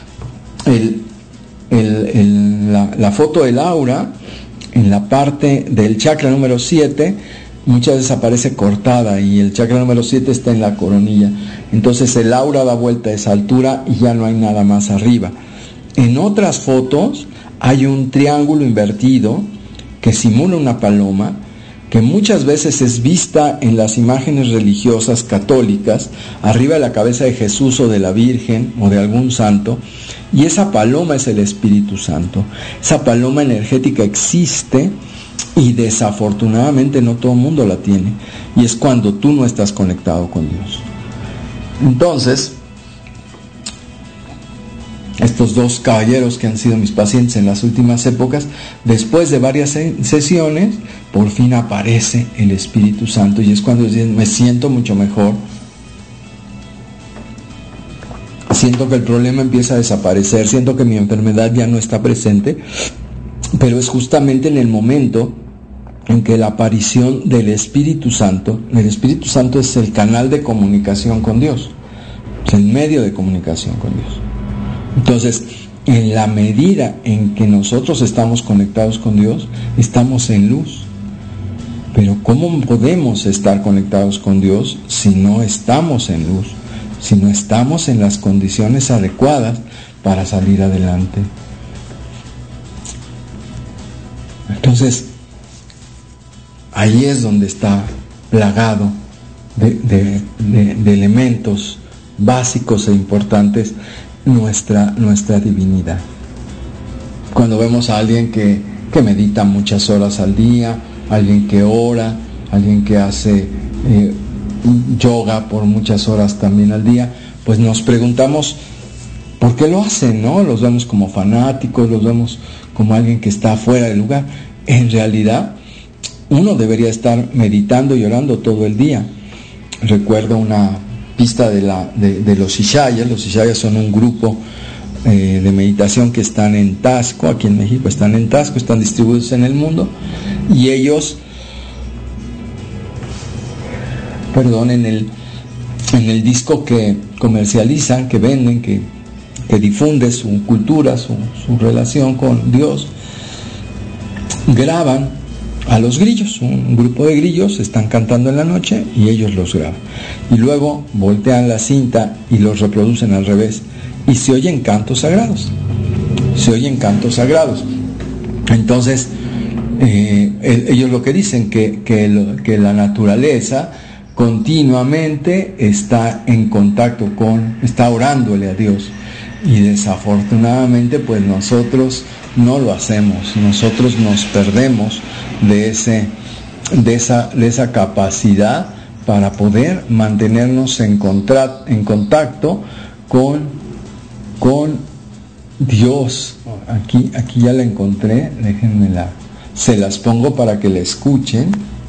La foto del aura, en la parte del chakra número 7, muchas veces aparece cortada y el chakra número 7 está en la coronilla. Entonces el aura da vuelta a esa altura y ya no hay nada más arriba. En otras fotos hay un triángulo invertido que simula una paloma, que muchas veces es vista en las imágenes religiosas católicas, arriba de la cabeza de Jesús o de la Virgen o de algún santo, y esa paloma es el Espíritu Santo. Esa paloma energética existe y desafortunadamente no todo el mundo la tiene, y es cuando tú no estás conectado con Dios. Entonces, estos 2 caballeros que han sido mis pacientes en las últimas épocas, después de varias sesiones, por fin aparece el Espíritu Santo, y es cuando dicen, me siento mucho mejor, siento que el problema empieza a desaparecer, siento que mi enfermedad ya no está presente, pero es justamente en el momento en que la aparición del Espíritu Santo, el Espíritu Santo es el canal de comunicación con Dios, es el medio de comunicación con Dios. Entonces, en la medida en que nosotros estamos conectados con Dios, estamos en luz. Pero ¿cómo podemos estar conectados con Dios si no estamos en luz? Si no estamos en las condiciones adecuadas para salir adelante. Entonces, ahí es donde está plagado de elementos básicos e importantes nuestra divinidad. Cuando vemos a alguien que medita muchas horas al día, alguien que ora, alguien que hace yoga por muchas horas también al día, pues nos preguntamos ¿por qué lo hacen? ¿No? Los vemos como fanáticos, los vemos como alguien que está fuera del lugar. En realidad, uno debería estar meditando y orando todo el día. Recuerdo una pista de los Ishayas. Los Ishayas son un grupo de meditación que están en Taxco, aquí en México están en Taxco, están distribuidos en el mundo, y ellos, en el disco que comercializan, que venden, que difunde su cultura, su relación con Dios, graban a los grillos, un grupo de grillos están cantando en la noche y ellos los graban, y luego voltean la cinta y los reproducen al revés, y se oyen cantos sagrados. Entonces ellos lo que dicen que la naturaleza continuamente está en contacto está orándole a Dios, y desafortunadamente pues nosotros no lo hacemos. Nosotros nos perdemos de esa capacidad para poder mantenernos en contacto con Dios. Aquí ya la encontré, se las pongo para que la escuchen.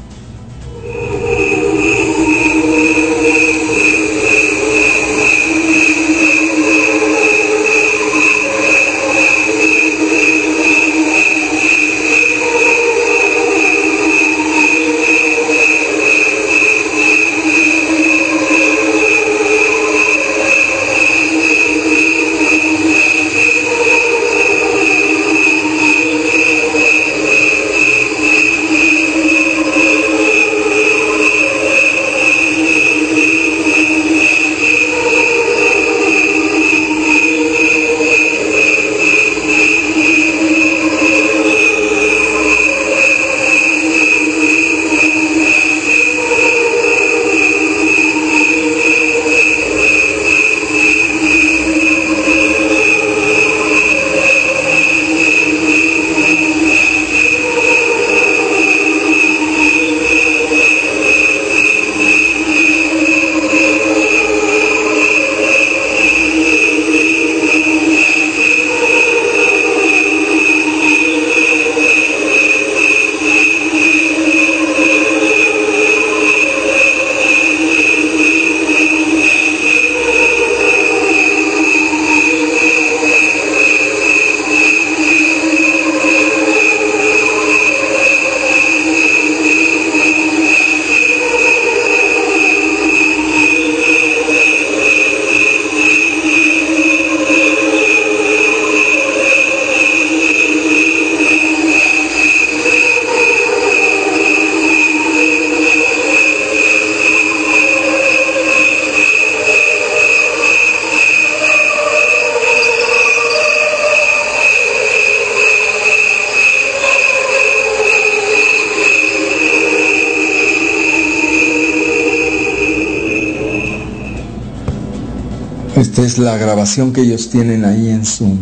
Esta es la grabación que ellos tienen ahí en su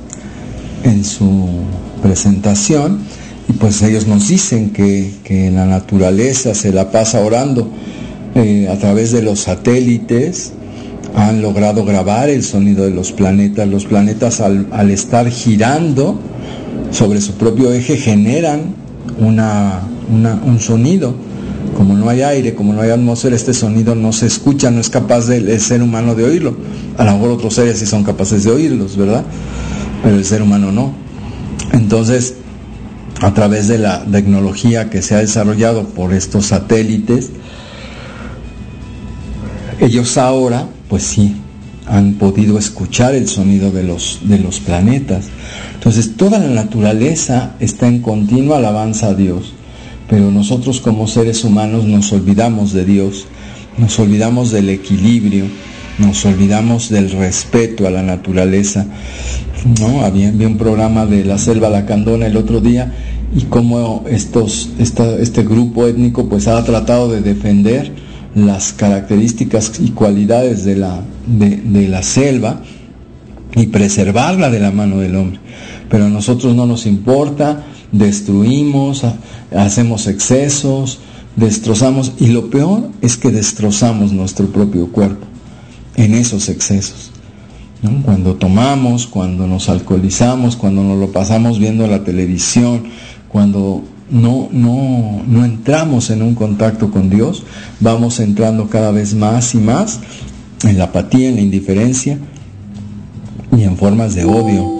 presentación, y pues ellos nos dicen que la naturaleza se la pasa orando a través de los satélites. Han logrado grabar el sonido de los planetas. Los planetas al estar girando sobre su propio eje generan un sonido. Como no hay aire, como no hay atmósfera, este sonido no se escucha, no es capaz el ser humano de oírlo. A lo mejor otros seres sí son capaces de oírlos, ¿verdad? Pero el ser humano no. Entonces, a través de la tecnología que se ha desarrollado por estos satélites, ellos ahora, pues sí, han podido escuchar el sonido de los planetas. Entonces toda la naturaleza está en continua alabanza a Dios, pero nosotros como seres humanos nos olvidamos de Dios, nos olvidamos del equilibrio, nos olvidamos del respeto a la naturaleza, ¿no? Vi un programa de la Selva Lacandona el otro día, y cómo este grupo étnico pues ha tratado de defender las características y cualidades de la selva y preservarla de la mano del hombre. Pero a nosotros no nos importa, destruimos, hacemos excesos, destrozamos, y lo peor es que destrozamos nuestro propio cuerpo en esos excesos, ¿no? Cuando tomamos, cuando nos alcoholizamos, cuando nos lo pasamos viendo la televisión, cuando no entramos en un contacto con Dios, vamos entrando cada vez más y más en la apatía, en la indiferencia y en formas de odio.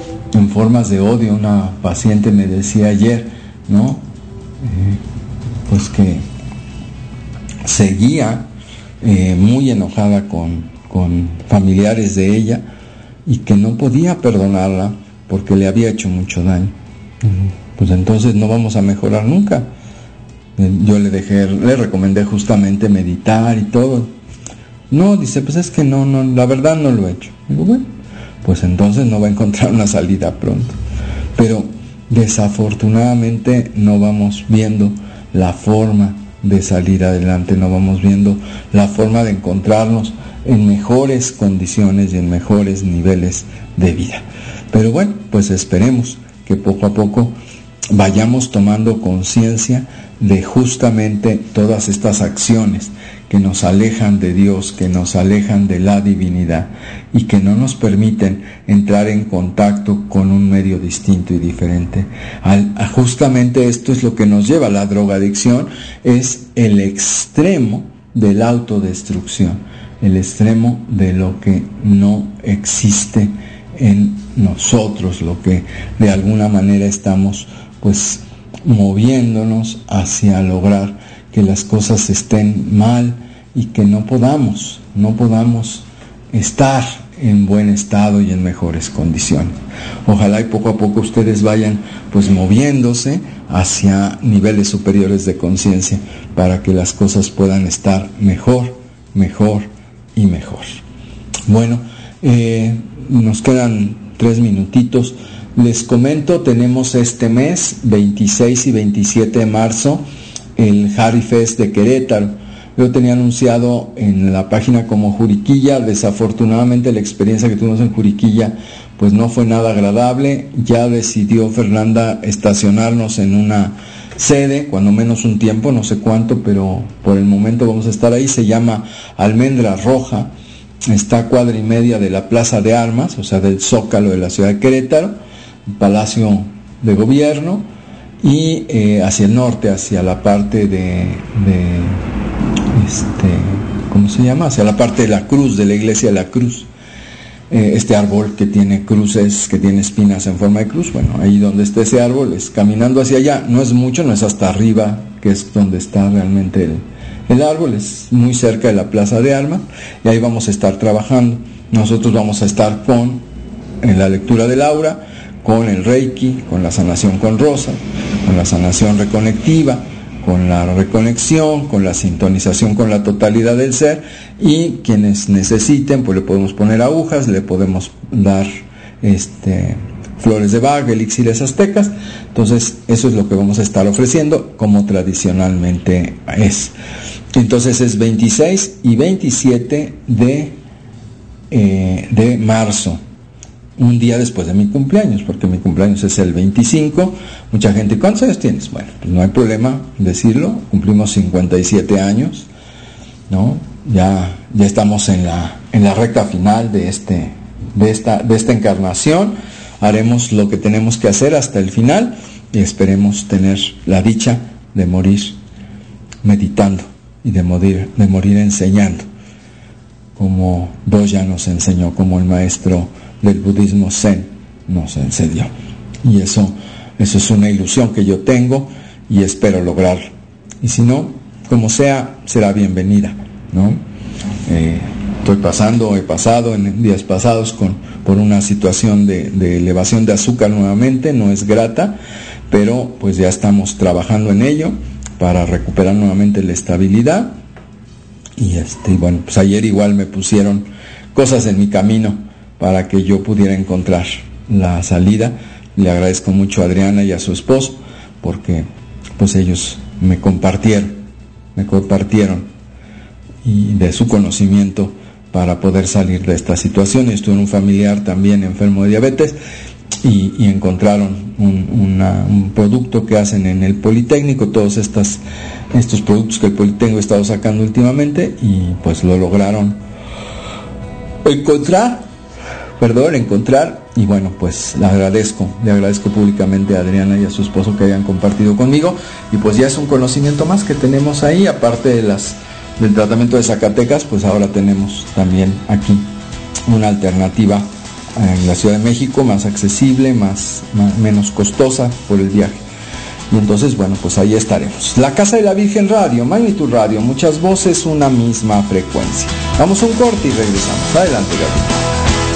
Una paciente me decía ayer, ¿no? Pues que seguía muy enojada con familiares de ella y que no podía perdonarla porque le había hecho mucho daño. Pues entonces no vamos a mejorar nunca. Yo le recomendé justamente meditar y todo. No, dice, pues es que no, la verdad no lo he hecho. Digo, bueno, pues entonces no va a encontrar una salida pronto. Pero desafortunadamente no vamos viendo la forma de salir adelante, no vamos viendo la forma de encontrarnos en mejores condiciones y en mejores niveles de vida. Pero bueno, pues esperemos que poco a poco vayamos tomando conciencia de justamente todas estas acciones que nos alejan de Dios, que nos alejan de la divinidad y que no nos permiten entrar en contacto con un medio distinto y diferente. Justamente esto es lo que nos lleva a la drogadicción, es el extremo de la autodestrucción, el extremo de lo que no existe en nosotros, lo que de alguna manera estamos pues moviéndonos hacia lograr que las cosas estén mal y que no podamos estar en buen estado y en mejores condiciones. Ojalá y poco a poco ustedes vayan pues moviéndose hacia niveles superiores de conciencia para que las cosas puedan estar mejor y mejor. Bueno, nos quedan 3 minutitos. Les comento, tenemos este mes, 26 y 27 de marzo, el Harry Fest de Querétaro. Yo tenía anunciado en la página como Juriquilla. Desafortunadamente la experiencia que tuvimos en Juriquilla pues no fue nada agradable. Ya decidió Fernanda estacionarnos en una sede, cuando menos un tiempo, no sé cuánto, pero por el momento vamos a estar ahí. Se llama Almendra Roja, está a cuadra y media de la Plaza de Armas, o sea del Zócalo de la ciudad de Querétaro, Palacio de Gobierno, y hacia el norte, hacia la parte ¿cómo se llama? Hacia la parte de la cruz, de la iglesia de la cruz. Este árbol que tiene cruces, que tiene espinas en forma de cruz, bueno, ahí donde está ese árbol, es caminando hacia allá, no es mucho, no es hasta arriba, que es donde está realmente el árbol, es muy cerca de la Plaza de Armas, y ahí vamos a estar trabajando. Nosotros vamos a estar en la lectura del aura, con el Reiki, con la sanación con Rosa, con la sanación reconectiva, con la reconexión, con la sintonización con la totalidad del ser, y quienes necesiten pues le podemos poner agujas, le podemos dar flores de Bach, elixires aztecas. Entonces eso es lo que vamos a estar ofreciendo como tradicionalmente es. Entonces es 26 y 27 de marzo, un día después de mi cumpleaños, porque mi cumpleaños es el 25. Mucha gente, ¿cuántos años tienes? Bueno, pues no hay problema decirlo, cumplimos 57 años, ¿no? Ya estamos en la recta final de esta encarnación. Haremos lo que tenemos que hacer hasta el final y esperemos tener la dicha de morir meditando y de morir enseñando, como Doya nos enseñó, como el maestro del budismo Zen nos enseñó. Y eso es una ilusión que yo tengo y espero lograrlo. Y si no, como sea, será bienvenida, ¿no? he pasado en días pasados por una situación de elevación de azúcar nuevamente, no es grata, pero pues ya estamos trabajando en ello para recuperar nuevamente la estabilidad. Y bueno, pues ayer igual me pusieron cosas en mi camino para que yo pudiera encontrar la salida. Le agradezco mucho a Adriana y a su esposo, porque pues ellos me compartieron y de su conocimiento para poder salir de esta situación. Estuve en un familiar también enfermo de diabetes y encontraron un producto que hacen en el Politécnico, todos estos productos que el Politécnico ha estado sacando últimamente, y pues lo lograron encontrar, y bueno, pues le agradezco públicamente a Adriana y a su esposo que hayan compartido conmigo, y pues ya es un conocimiento más que tenemos ahí, aparte del tratamiento de Zacatecas, pues ahora tenemos también aquí una alternativa en la Ciudad de México, más accesible, menos costosa por el viaje. Y entonces, bueno, pues ahí estaremos. La Casa de la Virgen Radio, Magnitud Radio, muchas voces, una misma frecuencia. Vamos a un corte y regresamos. Adelante, Gabriel.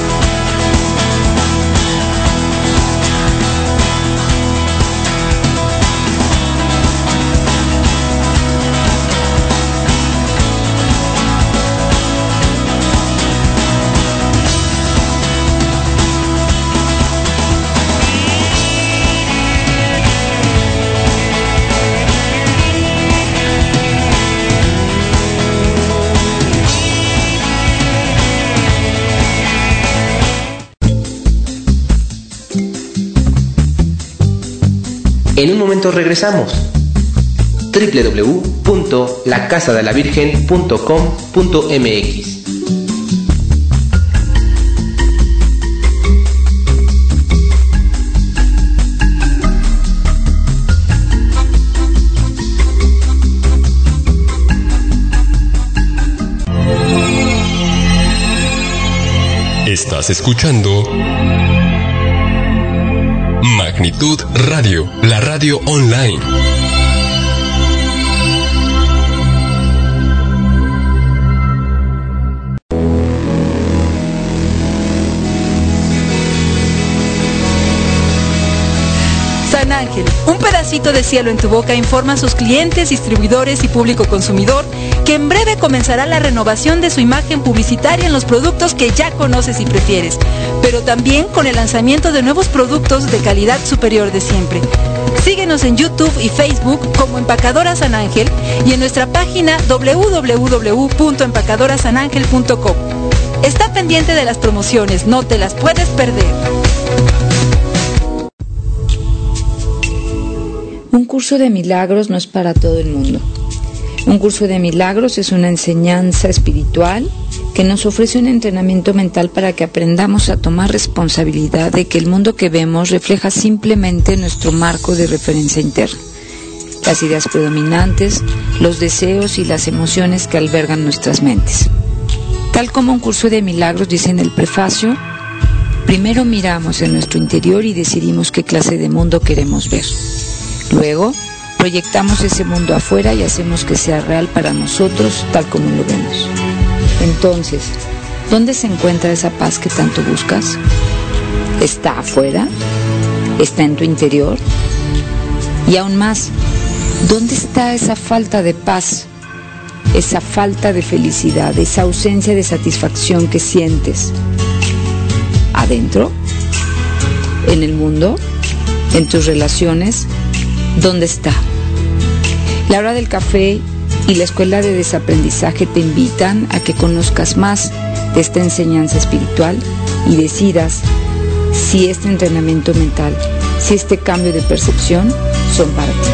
En un momento regresamos. www.lacasadelavirgen.com.mx. Estás escuchando Magnitud Radio, la radio online. San Ángel, un pedacito de cielo en tu boca, informa a sus clientes, distribuidores y público consumidor que en breve comenzará la renovación de su imagen publicitaria en los productos que ya conoces y prefieres, pero también con el lanzamiento de nuevos productos de calidad superior de siempre. Síguenos en YouTube y Facebook como Empacadora San Ángel y en nuestra página www.empacadorasanangel.com. Está pendiente de las promociones, no te las puedes perder. Un curso de milagros no es para todo el mundo. Un curso de milagros es una enseñanza espiritual que nos ofrece un entrenamiento mental para que aprendamos a tomar responsabilidad de que el mundo que vemos refleja simplemente nuestro marco de referencia interna, las ideas predominantes, los deseos y las emociones que albergan nuestras mentes. Tal como un curso de milagros dice en el prefacio, primero miramos en nuestro interior y decidimos qué clase de mundo queremos ver. Luego, proyectamos ese mundo afuera y hacemos que sea real para nosotros tal como lo vemos. Entonces, ¿dónde se encuentra esa paz que tanto buscas? ¿Está afuera? ¿Está en tu interior? Y aún más, ¿dónde está esa falta de paz? Esa falta de felicidad, esa ausencia de satisfacción que sientes. ¿Adentro? ¿En el mundo? ¿En tus relaciones? ¿Dónde está? La hora del café y la escuela de desaprendizaje te invitan a que conozcas más de esta enseñanza espiritual y decidas si este entrenamiento mental, si este cambio de percepción son para ti.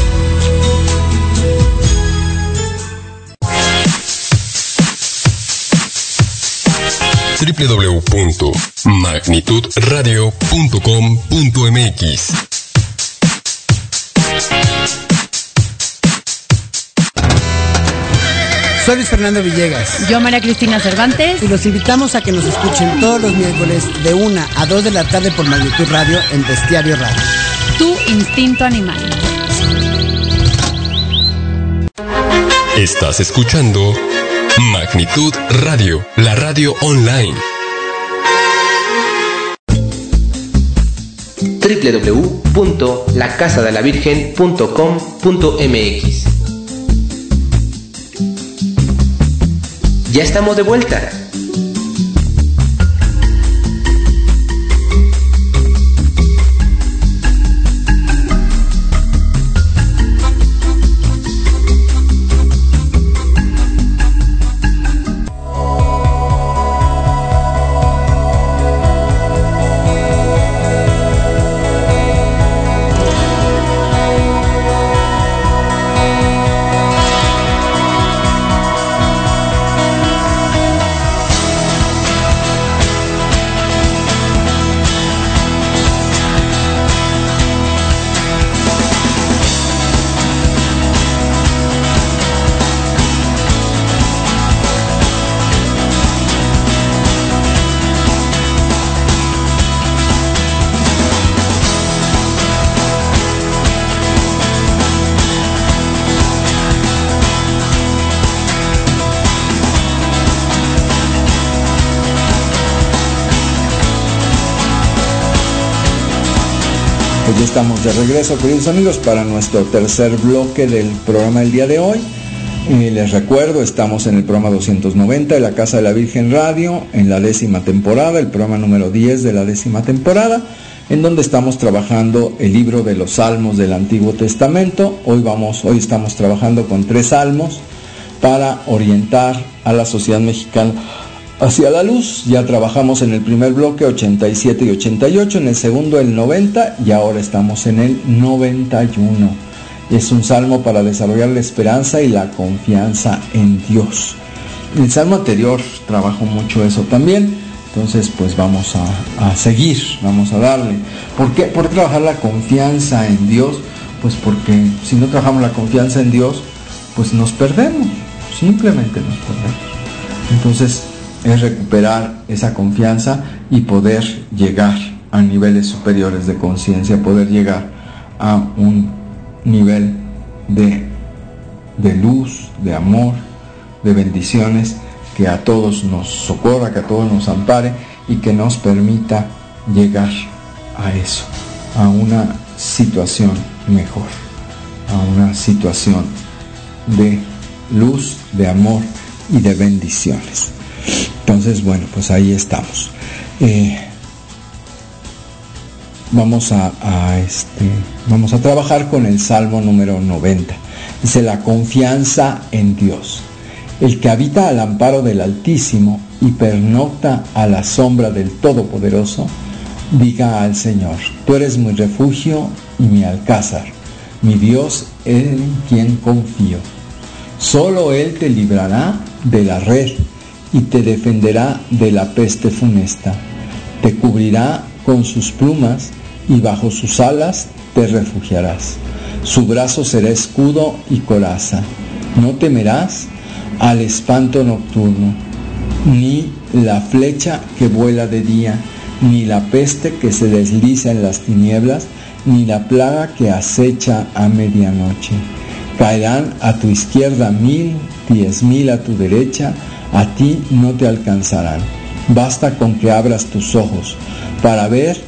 www.magnitudradio.com.mx. Soy Luis Fernando Villegas. Yo, María Cristina Cervantes. Y los invitamos a que nos escuchen todos los miércoles de 1 a 2 de la tarde por Magnitud Radio en Bestiario Radio. Tu instinto animal. Estás escuchando Magnitud Radio, la radio online. www.lacasadelavirgen.com.mx. Ya estamos de vuelta. Ya estamos de regreso, queridos amigos, para nuestro tercer bloque del programa del día de hoy. Les recuerdo, estamos en el programa 290 de la Casa de la Virgen Radio, en la 10ª temporada, el programa número 10 de la 10ª temporada, en donde estamos trabajando el libro de los Salmos del Antiguo Testamento. Hoy estamos trabajando con 3 salmos para orientar a la sociedad mexicana hacia la luz. Ya trabajamos en el primer bloque 87 y 88, en el segundo el 90 y ahora estamos en el 91. Es un salmo para desarrollar la esperanza y la confianza en Dios. En el salmo anterior trabajó mucho eso también, entonces pues vamos a seguir, vamos a darle. ¿Por qué trabajar la confianza en Dios? Pues porque si no trabajamos la confianza en Dios, pues nos perdemos, simplemente nos perdemos. Entonces es recuperar esa confianza y poder llegar a niveles superiores de conciencia, poder llegar a un nivel de luz, de amor, de bendiciones, que a todos nos socorra, que a todos nos ampare y que nos permita llegar a eso, a una situación mejor, a una situación de luz, de amor y de bendiciones. Entonces, bueno, pues ahí estamos. Vamos a trabajar con el Salmo número 90. Dice: la confianza en Dios. El que habita al amparo del Altísimo y pernocta a la sombra del Todopoderoso, diga al Señor: tú eres mi refugio y mi alcázar, mi Dios en quien confío. Solo Él te librará de la red y te defenderá de la peste funesta. Te cubrirá con sus plumas y bajo sus alas te refugiarás. Su brazo será escudo y coraza. No temerás al espanto nocturno, ni la flecha que vuela de día, ni la peste que se desliza en las tinieblas, ni la plaga que acecha a medianoche. Caerán a tu izquierda 1000, 10,000 a tu derecha, a ti no te alcanzarán. Basta con que abras tus ojos para ver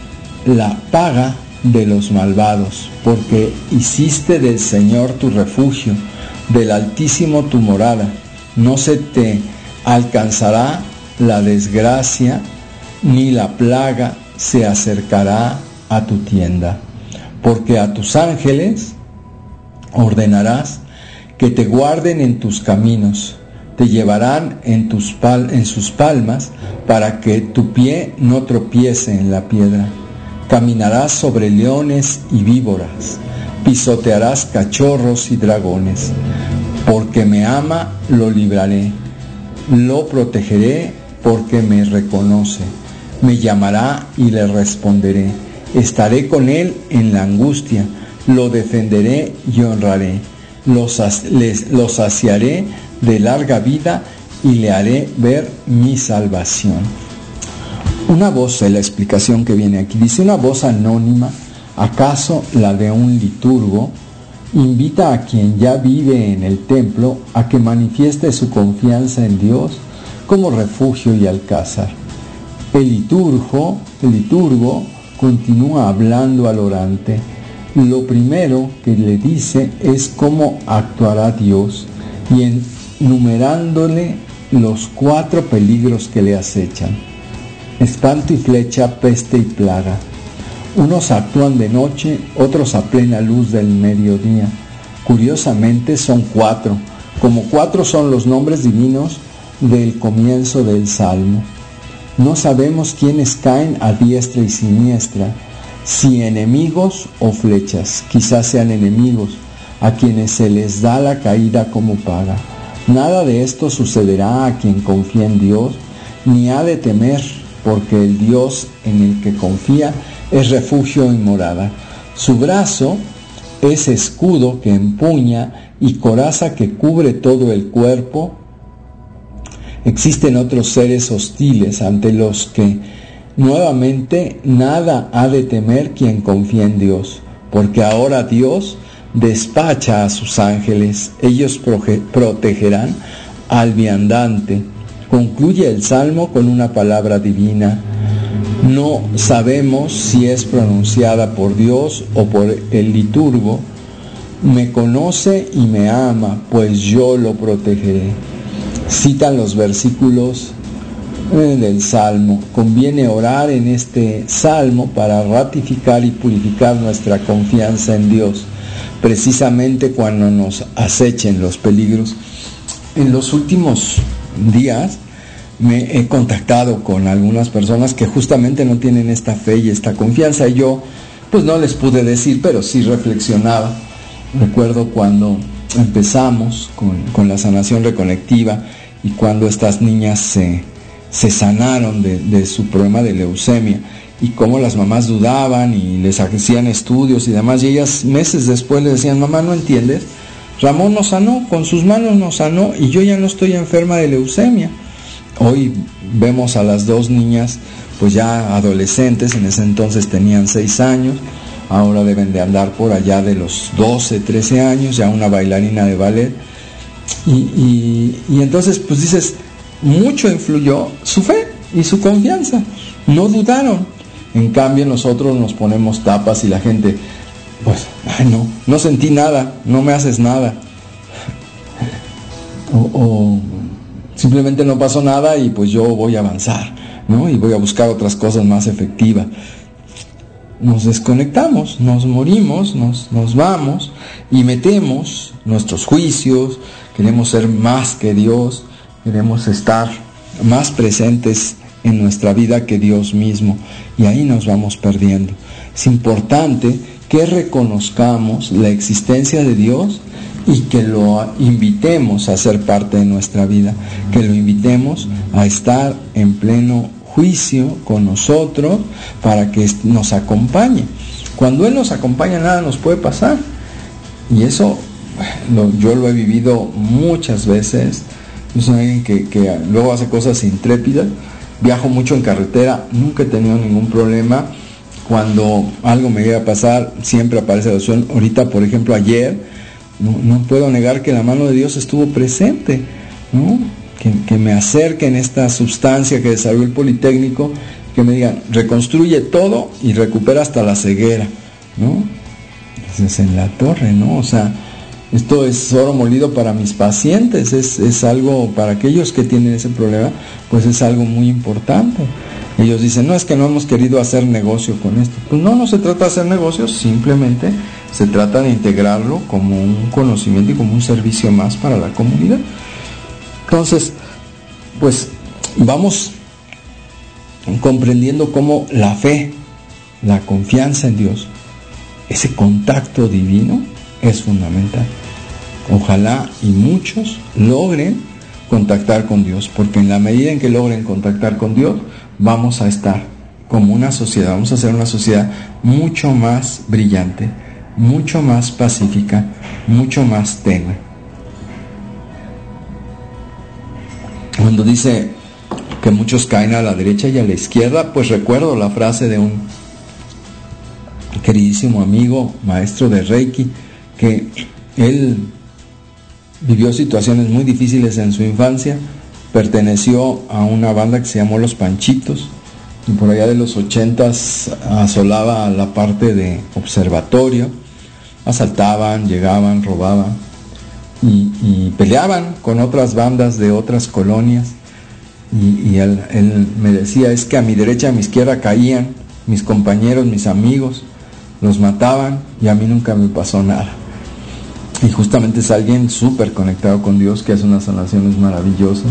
la paga de los malvados, porque hiciste del Señor tu refugio, del Altísimo tu morada. No se te alcanzará la desgracia, ni la plaga se acercará a tu tienda, porque a tus ángeles ordenarás que te guarden en tus caminos, te llevarán en sus palmas para que tu pie no tropiece en la piedra. Caminarás sobre leones y víboras, pisotearás cachorros y dragones. Porque me ama, lo libraré, lo protegeré porque me reconoce. Me llamará y le responderé. Estaré con él en la angustia, lo defenderé y honraré. Lo saciaré de larga vida y le haré ver mi salvación. Una voz, la explicación que viene aquí, dice: una voz anónima, acaso la de un liturgo, invita a quien ya vive en el templo a que manifieste su confianza en Dios como refugio y alcázar. El liturgo continúa hablando al orante. Lo primero que le dice es cómo actuará Dios y enumerándole los 4 peligros que le acechan: espanto y flecha, peste y plaga. Unos actúan de noche, otros a plena luz del mediodía. Curiosamente son 4, como 4 son los nombres divinos del comienzo del Salmo. No sabemos quiénes caen a diestra y siniestra, si enemigos o flechas. Quizás sean enemigos, a quienes se les da la caída como paga. Nada de esto sucederá a quien confía en Dios, ni ha de temer, porque el Dios en el que confía es refugio y morada. Su brazo es escudo que empuña y coraza que cubre todo el cuerpo. Existen otros seres hostiles ante los que nuevamente nada ha de temer quien confía en Dios, porque ahora Dios despacha a sus ángeles, ellos protegerán al viandante. Concluye el Salmo con una palabra divina. No sabemos si es pronunciada por Dios o por el liturgo. Me conoce y me ama, pues yo lo protegeré. Citan los versículos del Salmo. Conviene orar en este Salmo para ratificar y purificar nuestra confianza en Dios, precisamente cuando nos acechen los peligros. En los últimos días me he contactado con algunas personas que justamente no tienen esta fe y esta confianza, y yo pues no les pude decir, pero sí reflexionaba. Recuerdo cuando empezamos con la sanación reconectiva y cuando estas niñas se sanaron de su problema de leucemia, y cómo las mamás dudaban y les hacían estudios y demás, y ellas meses después le decían: mamá, ¿no entiendes? Ramón nos sanó, con sus manos nos sanó, y yo ya no estoy enferma de leucemia. Hoy vemos a las 2 niñas pues ya adolescentes, en ese entonces tenían 6 años, ahora deben de andar por allá de los 12, 13 años, ya una bailarina de ballet, y entonces pues dices, mucho influyó su fe y su confianza, no dudaron. En cambio nosotros nos ponemos tapas y la gente, pues, ay, no sentí nada, no me haces nada, o simplemente no pasó nada y pues yo voy a avanzar, ¿no? Y voy a buscar otras cosas más efectivas. Nos desconectamos, nos morimos, nos vamos y metemos nuestros juicios, queremos ser más que Dios, queremos estar más presentes en nuestra vida que Dios mismo, y ahí nos vamos perdiendo. Es importante que reconozcamos la existencia de Dios y que lo invitemos a ser parte de nuestra vida, que lo invitemos a estar en pleno juicio con nosotros para que nos acompañe. Cuando Él nos acompaña, nada nos puede pasar, y eso yo lo he vivido muchas veces. Yo soy alguien que luego hace cosas intrépidas, viajo mucho en carretera, nunca he tenido ningún problema. Cuando algo me llega a pasar, siempre aparece la opción. Ahorita, por ejemplo, ayer, no puedo negar que la mano de Dios estuvo presente, ¿no? Que me acerquen esta sustancia que desarrolló el Politécnico, que me digan, reconstruye todo y recupera hasta la ceguera, ¿no? Entonces, en la torre, ¿no? O sea, esto es oro molido para mis pacientes, es algo para aquellos que tienen ese problema, pues es algo muy importante. Ellos dicen, no, es que no hemos querido hacer negocio con esto. Pues no se trata de hacer negocios, simplemente se trata de integrarlo como un conocimiento y como un servicio más para la comunidad. Entonces, pues vamos comprendiendo cómo la fe, la confianza en Dios, ese contacto divino es fundamental. Ojalá y muchos logren contactar con Dios, porque en la medida en que logren contactar con Dios, vamos a estar como una sociedad, vamos a ser una sociedad mucho más brillante, mucho más pacífica, mucho más tenue. Cuando dice que muchos caen a la derecha y a la izquierda, pues recuerdo la frase de un queridísimo amigo, maestro de Reiki, que él vivió situaciones muy difíciles en su infancia, perteneció a una banda que se llamó Los Panchitos, y por allá de los 80s asolaba la parte de observatorio, asaltaban, llegaban, robaban y peleaban con otras bandas de otras colonias, y él me decía, es que a mi derecha, a mi izquierda caían mis compañeros, mis amigos, los mataban y a mí nunca me pasó nada. Y justamente es alguien súper conectado con Dios, que hace unas sanaciones maravillosas.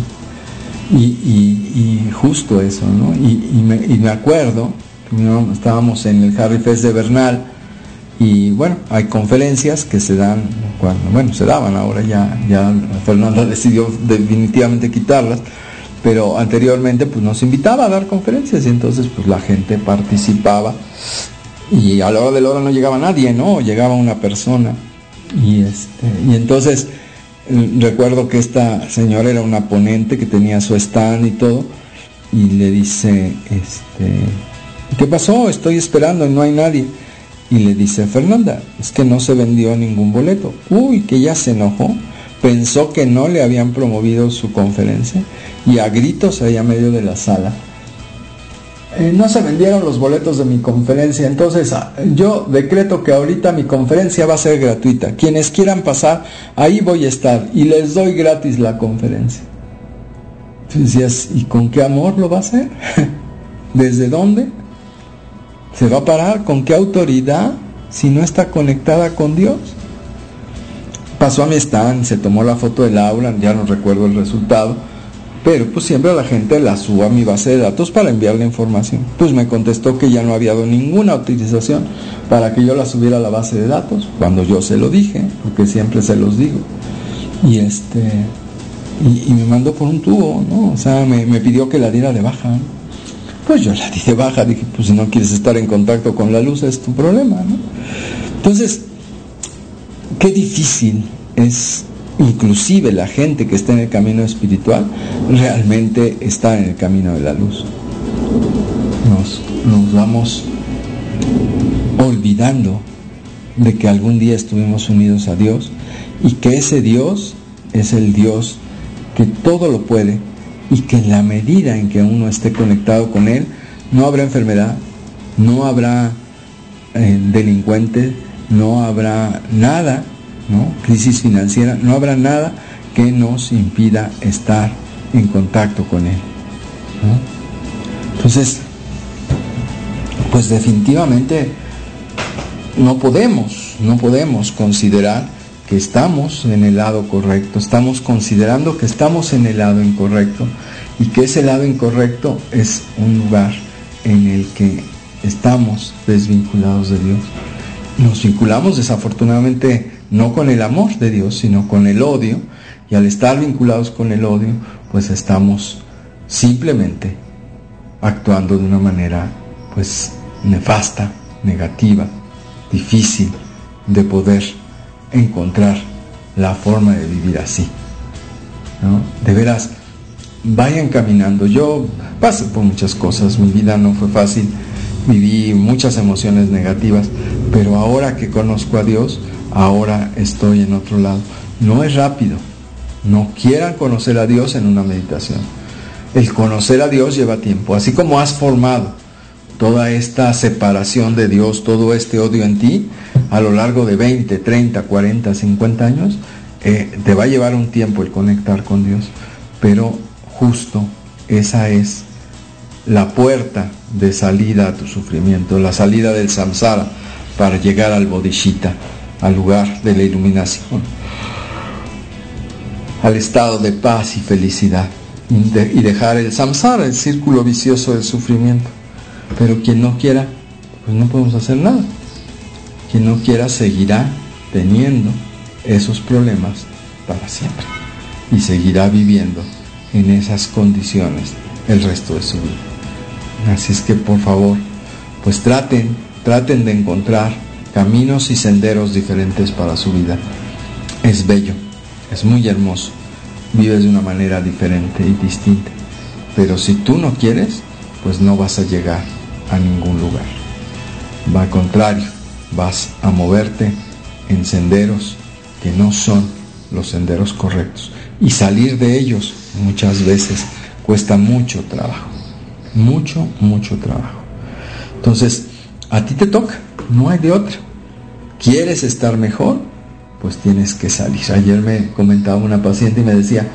Y justo eso, ¿no? Y me acuerdo, estábamos en el Harry Fest de Bernal, y bueno, hay conferencias que se dan se daban, ahora ya Fernanda decidió definitivamente quitarlas, pero anteriormente pues nos invitaba a dar conferencias, y entonces pues la gente participaba, y a la hora de la hora no llegaba nadie, ¿no? Llegaba una persona, y entonces recuerdo que esta señora era una ponente que tenía su stand y todo, y le dice, ¿qué pasó? Estoy esperando y no hay nadie. Y le dice, Fernanda, es que no se vendió ningún boleto. Uy, que ya se enojó, pensó que no le habían promovido su conferencia, y a gritos allá medio de la sala, no se vendieron los boletos de mi conferencia, entonces yo decreto que ahorita mi conferencia va a ser gratuita, quienes quieran pasar, ahí voy a estar, y les doy gratis la conferencia. Entonces decías, ¿y con qué amor lo va a hacer? ¿Desde dónde? ¿Se va a parar? ¿Con qué autoridad? Si no está conectada con Dios. Pasó a mi stand, se tomó la foto del aula, ya no recuerdo el resultado, pero pues siempre la gente la subo a mi base de datos para enviarle información. Pues me contestó que ya no había dado ninguna autorización para que yo la subiera a la base de datos, cuando yo se lo dije, porque siempre se los digo. Y me mandó por un tubo, ¿no? O sea, me pidió que la diera de baja, ¿no? Pues yo la di de baja, dije, pues si no quieres estar en contacto con la luz es tu problema, ¿no? Entonces, qué difícil es, inclusive la gente que está en el camino espiritual, realmente está en el camino de la luz. Nos vamos olvidando de que algún día estuvimos unidos a Dios, y que ese Dios es el Dios que todo lo puede, y que en la medida en que uno esté conectado con Él, no habrá enfermedad, no habrá delincuentes, no habrá nada, ¿no? Crisis financiera, no habrá nada que nos impida estar en contacto con Él, ¿no? Entonces, pues definitivamente no podemos considerar que estamos en el lado correcto, estamos considerando que estamos en el lado incorrecto, y que ese lado incorrecto es un lugar en el que estamos desvinculados de Dios. Nos vinculamos desafortunadamente no con el amor de Dios, sino con el odio, y al estar vinculados con el odio, pues estamos simplemente actuando de una manera pues nefasta, negativa, difícil de poder encontrar la forma de vivir así, ¿no? De veras, vayan caminando. Yo pasé por muchas cosas, mi vida no fue fácil, viví muchas emociones negativas, pero ahora que conozco a Dios, ahora estoy en otro lado. No es rápido, no quieran conocer a Dios en una meditación. El conocer a Dios lleva tiempo, así como has formado toda esta separación de Dios, todo este odio en ti, a lo largo de 20, 30, 40, 50 años, te va a llevar un tiempo el conectar con Dios, pero justo esa es la puerta de salida a tu sufrimiento, la salida del samsara, para llegar al bodhisattva, al lugar de la iluminación, al estado de paz y felicidad, y dejar el samsara, el círculo vicioso del sufrimiento. Pero quien no quiera, pues no podemos hacer nada. Quien no quiera seguirá teniendo esos problemas para siempre, y seguirá viviendo en esas condiciones el resto de su vida. Así es que por favor, pues traten de encontrar caminos y senderos diferentes para su vida. Es bello, es muy hermoso, vives de una manera diferente y distinta, pero si tú no quieres, pues no vas a llegar a ningún lugar. Va al contrario, vas a moverte en senderos que no son los senderos correctos. Y salir de ellos muchas veces cuesta mucho trabajo. Mucho trabajo. Entonces, a ti te toca, no hay de otra. ¿Quieres estar mejor? Pues tienes que salir. Ayer me comentaba una paciente y me decía,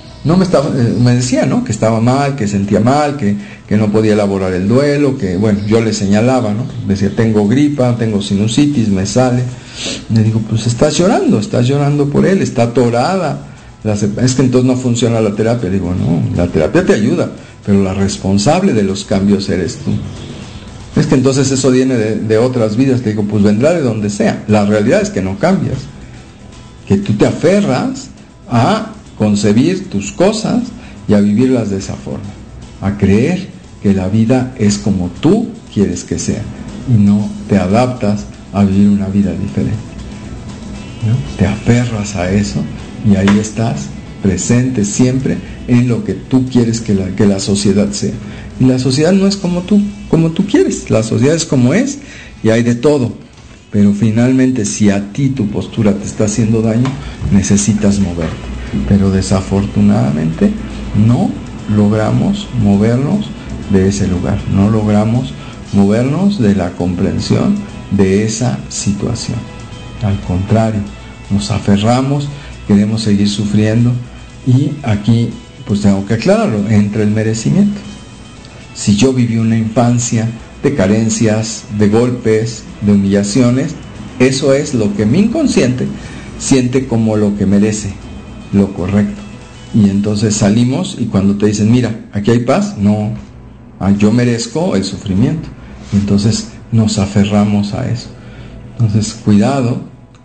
que estaba mal, que sentía mal, que no podía elaborar el duelo, que bueno, yo le señalaba, ¿no? Decía, tengo gripa, tengo sinusitis, me sale. Le digo, pues estás llorando por él, está atorada. Es que entonces no funciona la terapia. Le digo, no, la terapia te ayuda, pero la responsable de los cambios eres tú. Es que entonces eso viene de otras vidas. Le digo, pues vendrá de donde sea. La realidad es que no cambias, que tú te aferras a concebir tus cosas y a vivirlas de esa forma, a creer que la vida es como tú quieres que sea y no te adaptas a vivir una vida diferente, ¿no? Te aferras a eso y ahí estás presente siempre en lo que tú quieres que la sociedad sea. Y la sociedad no es como tú quieres, la sociedad es como es y hay de todo. Pero finalmente, si a ti tu postura te está haciendo daño, necesitas moverte. Pero desafortunadamente no logramos movernos de ese lugar, no logramos movernos de la comprensión de esa situación. Al contrario, nos aferramos, queremos seguir sufriendo y aquí pues tengo que aclararlo, entra el merecimiento. Si yo viví una infancia de carencias, de golpes, de humillaciones, eso es lo que mi inconsciente siente como lo que merece, lo correcto. Y entonces salimos y cuando te dicen, mira, aquí hay paz, no, yo merezco el sufrimiento. Y entonces nos aferramos a eso. Entonces cuidado,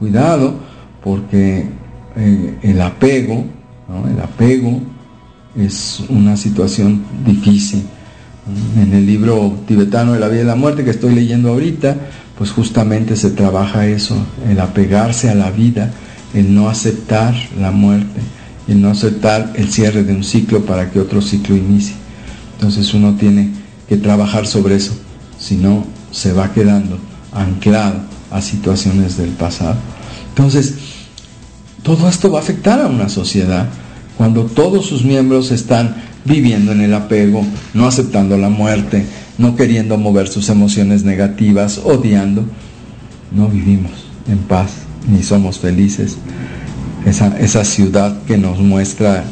porque el apego, ¿no? El apego es una situación difícil. En el libro tibetano de la vida y la muerte que estoy leyendo ahorita, pues justamente se trabaja eso, el apegarse a la vida, el no aceptar la muerte, el no aceptar el cierre de un ciclo para que otro ciclo inicie. Entonces uno tiene que trabajar sobre eso, si no se va quedando anclado a situaciones del pasado. Entonces, todo esto va a afectar a una sociedad cuando todos sus miembros están viviendo en el apego, no aceptando la muerte, no queriendo mover sus emociones negativas, odiando. No vivimos en paz, ni somos felices. Esa ciudad que nos muestra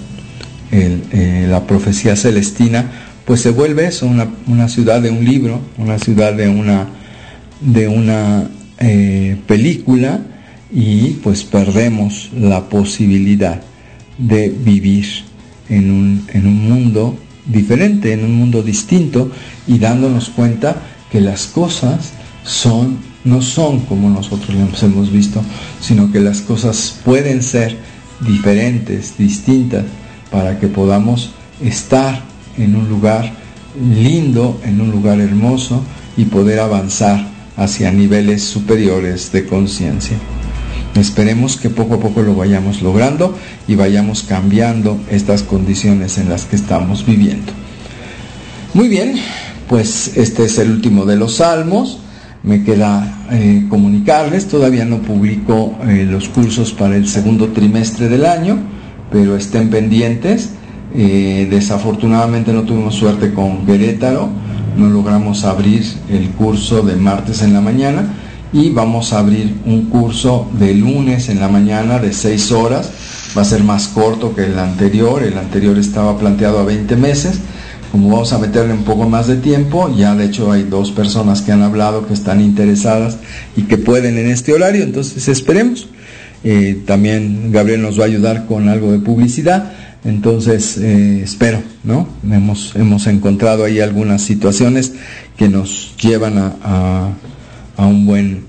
la profecía celestina, pues se vuelve eso, una ciudad de un libro, una ciudad de una película, y pues perdemos la posibilidad de vivir en un mundo diferente, en un mundo distinto, y dándonos cuenta que las cosas no son como nosotros las hemos visto, sino que las cosas pueden ser diferentes, distintas, para que podamos estar en un lugar lindo, en un lugar hermoso, y poder avanzar hacia niveles superiores de conciencia. Esperemos que poco a poco lo vayamos logrando y vayamos cambiando estas condiciones en las que estamos viviendo. Muy bien, pues este es el último de los salmos. Me queda comunicarles, todavía no publico los cursos para el segundo trimestre del año, pero estén pendientes. Desafortunadamente no tuvimos suerte con Querétaro, no logramos abrir el curso de martes en la mañana, y vamos a abrir un curso de lunes en la mañana de 6 horas. Va a ser más corto que el anterior estaba planteado a 20 meses. Como vamos a meterle un poco más de tiempo, ya de hecho hay 2 personas que han hablado que están interesadas y que pueden en este horario, entonces esperemos. También Gabriel nos va a ayudar con algo de publicidad, entonces espero, ¿no? Hemos encontrado ahí algunas situaciones que nos llevan a un buen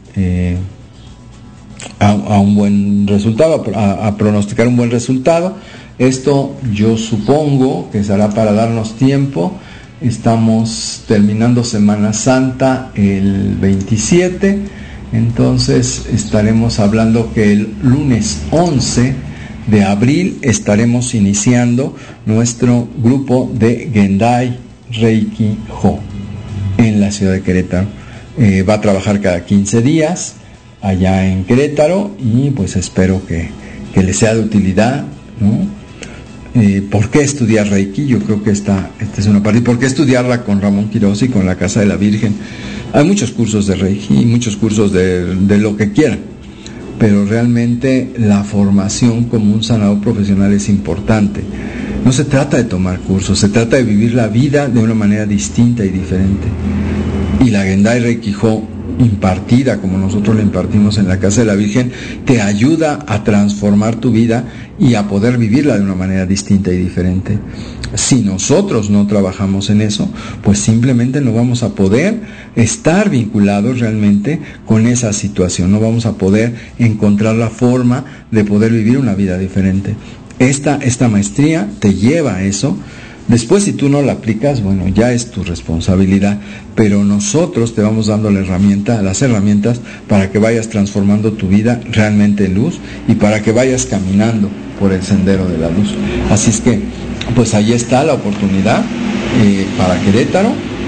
resultado, a pronosticar un buen resultado. Esto yo supongo que será para darnos tiempo. Estamos terminando Semana Santa el 27, entonces estaremos hablando que el lunes 11 de abril estaremos iniciando nuestro grupo de Gendai Reiki Ho en la ciudad de Querétaro. Va a trabajar cada 15 días allá en Querétaro, y pues espero que les sea de utilidad, ¿no? ¿Por qué estudiar Reiki? Yo creo que esta es una parte. ¿Y por qué estudiarla con Ramón Quirós y con la Casa de la Virgen? Hay muchos cursos de Reiki y muchos cursos de lo que quieran, pero realmente la formación como un sanador profesional es importante. No se trata de tomar cursos, se trata de vivir la vida de una manera distinta y diferente. Y la Gendai Reiki-Jo, impartida como nosotros la impartimos en la Casa de la Virgen, te ayuda a transformar tu vida y a poder vivirla de una manera distinta y diferente. Si nosotros no trabajamos en eso, pues simplemente no vamos a poder estar vinculados realmente con esa situación, no vamos a poder encontrar la forma de poder vivir una vida diferente. Esta maestría te lleva a eso. Después, si tú no la aplicas, bueno, ya es tu responsabilidad, pero nosotros te vamos dando las herramientas para que vayas transformando tu vida realmente en luz y para que vayas caminando por el sendero de la luz. Así es que, pues ahí está la oportunidad para Querétaro.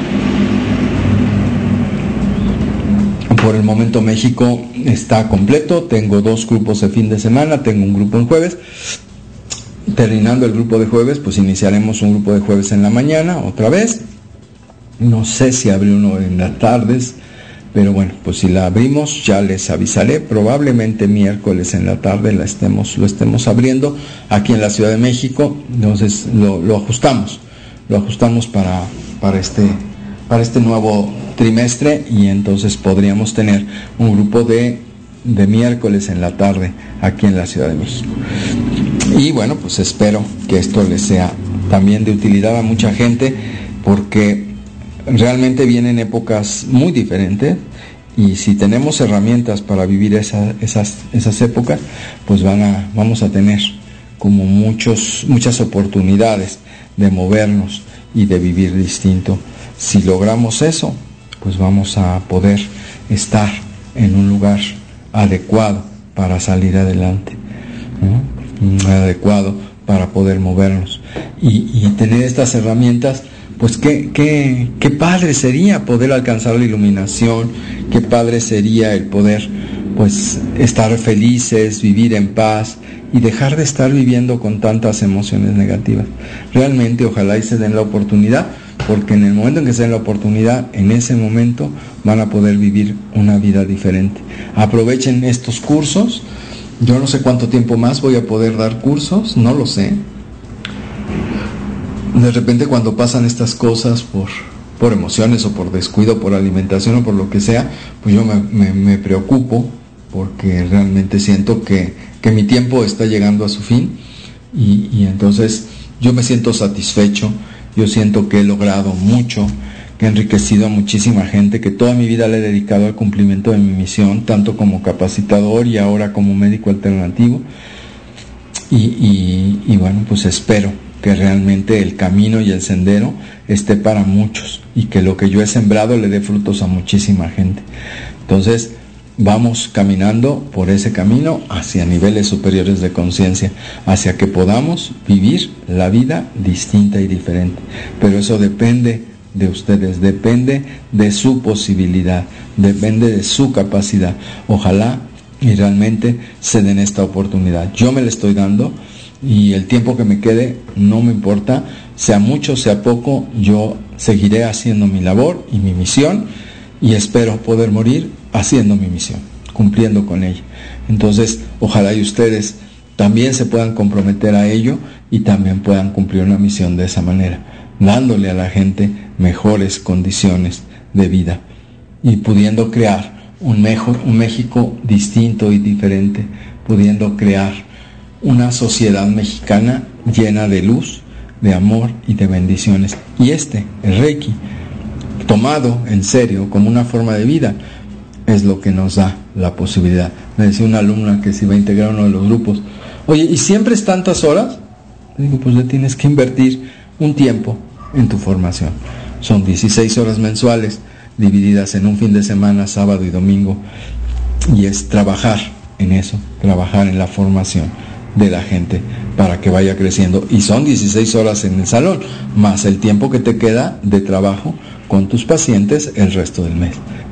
Por el momento México está completo, tengo 2 grupos de fin de semana, tengo un grupo en jueves. Terminando el grupo de jueves, pues iniciaremos un grupo de jueves en la mañana, otra vez. No sé si abrir uno en las tardes, pero bueno, pues si la abrimos ya les avisaré. Probablemente miércoles en la tarde lo estemos abriendo aquí en la Ciudad de México. Entonces lo ajustamos para este nuevo trimestre, y entonces podríamos tener un grupo de miércoles en la tarde aquí en la Ciudad de México. Y bueno, pues espero que esto les sea también de utilidad a mucha gente, porque realmente vienen épocas muy diferentes, y si tenemos herramientas para vivir esas épocas, pues vamos a tener como muchas oportunidades de movernos y de vivir distinto. Si logramos eso, pues vamos a poder estar en un lugar adecuado para salir adelante, ¿no? Adecuado para poder movernos y tener estas herramientas. Pues qué padre sería poder alcanzar la iluminación, qué padre sería el poder pues estar felices, vivir en paz y dejar de estar viviendo con tantas emociones negativas. Realmente ojalá y se den la oportunidad, porque en el momento en que se den la oportunidad, en ese momento van a poder vivir una vida diferente. Aprovechen estos cursos. Yo no sé cuánto tiempo más voy a poder dar cursos, no lo sé. De repente cuando pasan estas cosas por emociones o por descuido, por alimentación o por lo que sea, pues yo me preocupo, porque realmente siento que mi tiempo está llegando a su fin, y entonces yo me siento satisfecho, yo siento que he logrado mucho, que he enriquecido a muchísima gente, que toda mi vida le he dedicado al cumplimiento de mi misión, tanto como capacitador y ahora como médico alternativo, y bueno, pues espero que realmente el camino y el sendero esté para muchos, y que lo que yo he sembrado le dé frutos a muchísima gente. Entonces vamos caminando por ese camino hacia niveles superiores de conciencia, hacia que podamos vivir la vida distinta y diferente, pero eso depende de ustedes, depende de su posibilidad, depende de su capacidad. Ojalá y realmente se den esta oportunidad. Yo me la estoy dando, y el tiempo que me quede no me importa, sea mucho, sea poco, yo seguiré haciendo mi labor y mi misión, y espero poder morir haciendo mi misión, cumpliendo con ella. Entonces, ojalá y ustedes también se puedan comprometer a ello y también puedan cumplir una misión de esa manera, dándole a la gente mejores condiciones de vida y pudiendo crear un México distinto y diferente, pudiendo crear una sociedad mexicana llena de luz, de amor y de bendiciones. Y el Reiki, tomado en serio como una forma de vida, es lo que nos da la posibilidad. Me decía una alumna que se iba a integrar a uno de los grupos: oye, ¿y siempre es tantas horas? Le digo, pues le tienes que invertir un tiempo en tu formación. Son 16 horas mensuales divididas en un fin de semana, sábado y domingo, y es trabajar en eso, trabajar en la formación de la gente para que vaya creciendo. Y son 16 horas en el salón, más el tiempo que te queda de trabajo con tus pacientes el resto del mes.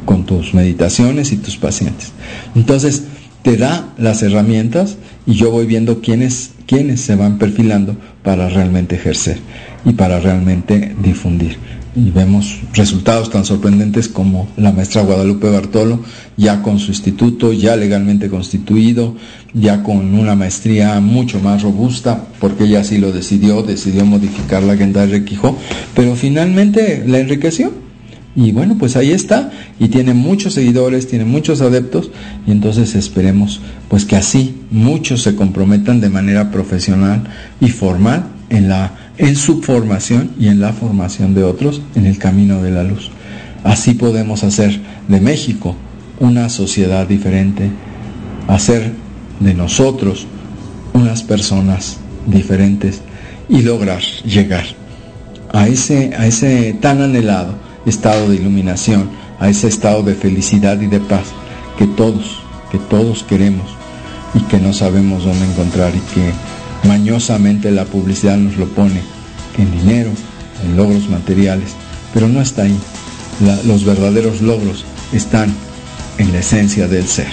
con tus meditaciones y tus pacientes. Entonces, te da las herramientas y yo voy viendo quiénes se van perfilando para realmente ejercer y para realmente difundir. Y vemos resultados tan sorprendentes como la maestra Guadalupe Bartolo, ya con su instituto, ya legalmente constituido, ya con una maestría mucho más robusta, porque ella así lo decidió modificar la agenda de Requijó, pero finalmente la enriqueció. Y bueno, pues ahí está, y tiene muchos seguidores, tiene muchos adeptos, y entonces esperemos pues que así muchos se comprometan de manera profesional y formal en su formación y en la formación de otros en el camino de la luz. Así podemos hacer de México una sociedad diferente, hacer de nosotros unas personas diferentes y lograr llegar a ese tan anhelado estado de iluminación, a ese estado de felicidad y de paz que todos queremos y que no sabemos dónde encontrar, y que mañosamente la publicidad nos lo pone en dinero, en logros materiales, pero no está ahí. Los verdaderos logros están en la esencia del ser.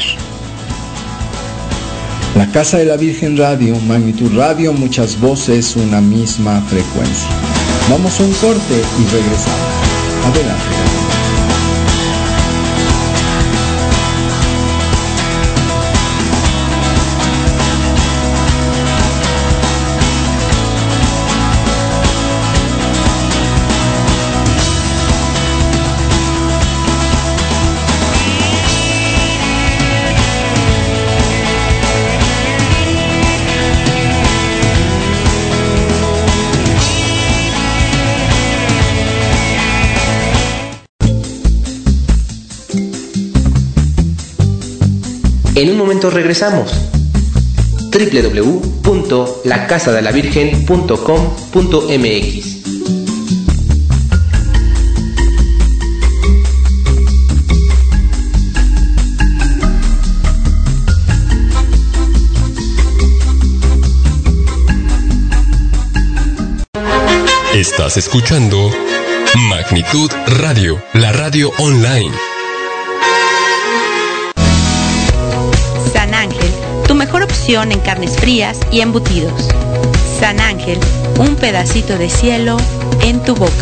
La Casa de la Virgen Radio, Magnitud Radio, muchas voces, una misma frecuencia. Vamos a un corte y regresamos. Adelante. En un momento regresamos. www.lacasadelavirgen.com.mx. Estás escuchando Magnitud Radio, la radio online. San Ángel, tu mejor opción en carnes frías y embutidos. San Ángel, un pedacito de cielo en tu boca.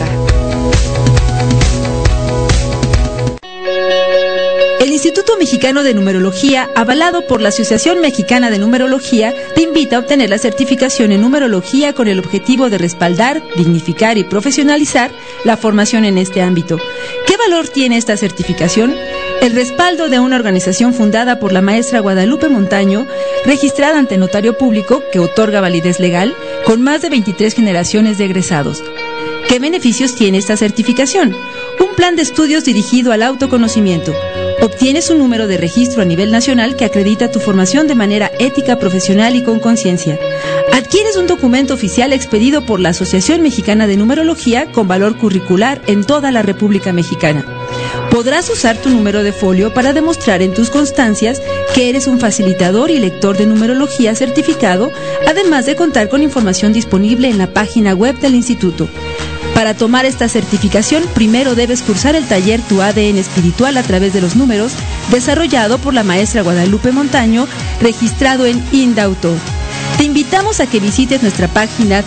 El Instituto Mexicano de Numerología, avalado por la Asociación Mexicana de Numerología, te invita a obtener la certificación en numerología con el objetivo de respaldar, dignificar y profesionalizar la formación en este ámbito. ¿Qué valor tiene esta certificación? El respaldo de una organización fundada por la maestra Guadalupe Montaño, registrada ante notario público, que otorga validez legal, con más de 23 generaciones de egresados. ¿Qué beneficios tiene esta certificación? Un plan de estudios dirigido al autoconocimiento. Obtienes un número de registro a nivel nacional que acredita tu formación de manera ética, profesional y con conciencia. Adquieres un documento oficial expedido por la Asociación Mexicana de Numerología con valor curricular en toda la República Mexicana. Podrás usar tu número de folio para demostrar en tus constancias que eres un facilitador y lector de numerología certificado, además de contar con información disponible en la página web del instituto. Para tomar esta certificación, primero debes cursar el taller Tu ADN Espiritual a través de los números, desarrollado por la maestra Guadalupe Montaño, registrado en INDAUTOR. Te invitamos a que visites nuestra página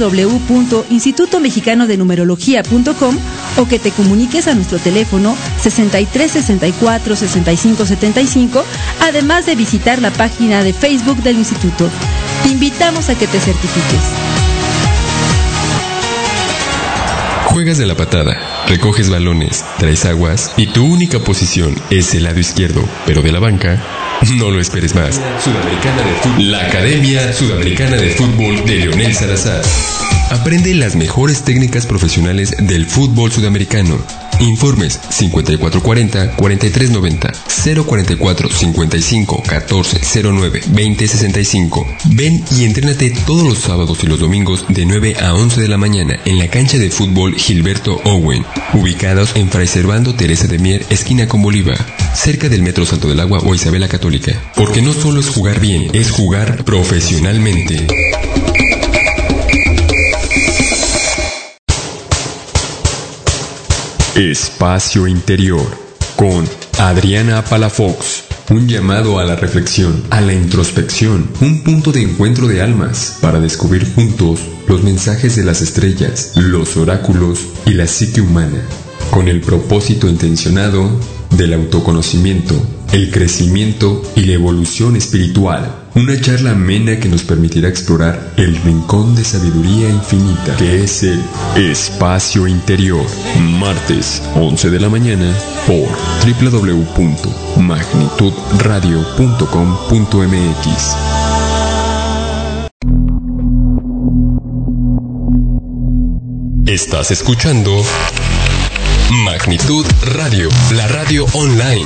www.institutomexicanodenumerología.com o que te comuniques a nuestro teléfono 63 64 65 75, además de visitar la página de Facebook del instituto. Te invitamos a que te certifiques. Juegas de la patada, recoges balones, traes aguas y tu única posición es el lado izquierdo, pero de la banca. No lo esperes más. La Academia Sudamericana de Fútbol de Leonel Salazar. Aprende las mejores técnicas profesionales del fútbol sudamericano. Informes 5440-4390, 044-55-1409-2065. Ven y entrénate todos los sábados y los domingos de 9 a 11 de la mañana en la cancha de fútbol Gilberto Owen, ubicados en Fray Servando Teresa de Mier, esquina con Bolívar, cerca del Metro Salto del Agua o Isabela Católica. Porque no solo es jugar bien, es jugar profesionalmente. Espacio Interior, con Adriana Palafox. Un llamado a la reflexión, a la introspección, un punto de encuentro de almas para descubrir juntos los mensajes de las estrellas, los oráculos y la psique humana, con el propósito intencionado del autoconocimiento, el crecimiento y la evolución espiritual. Una charla amena que nos permitirá explorar el rincón de sabiduría infinita que es el espacio interior. Martes, 11 de la mañana, por www.magnitudradio.com.mx. Estás escuchando Magnitud Radio, la radio online.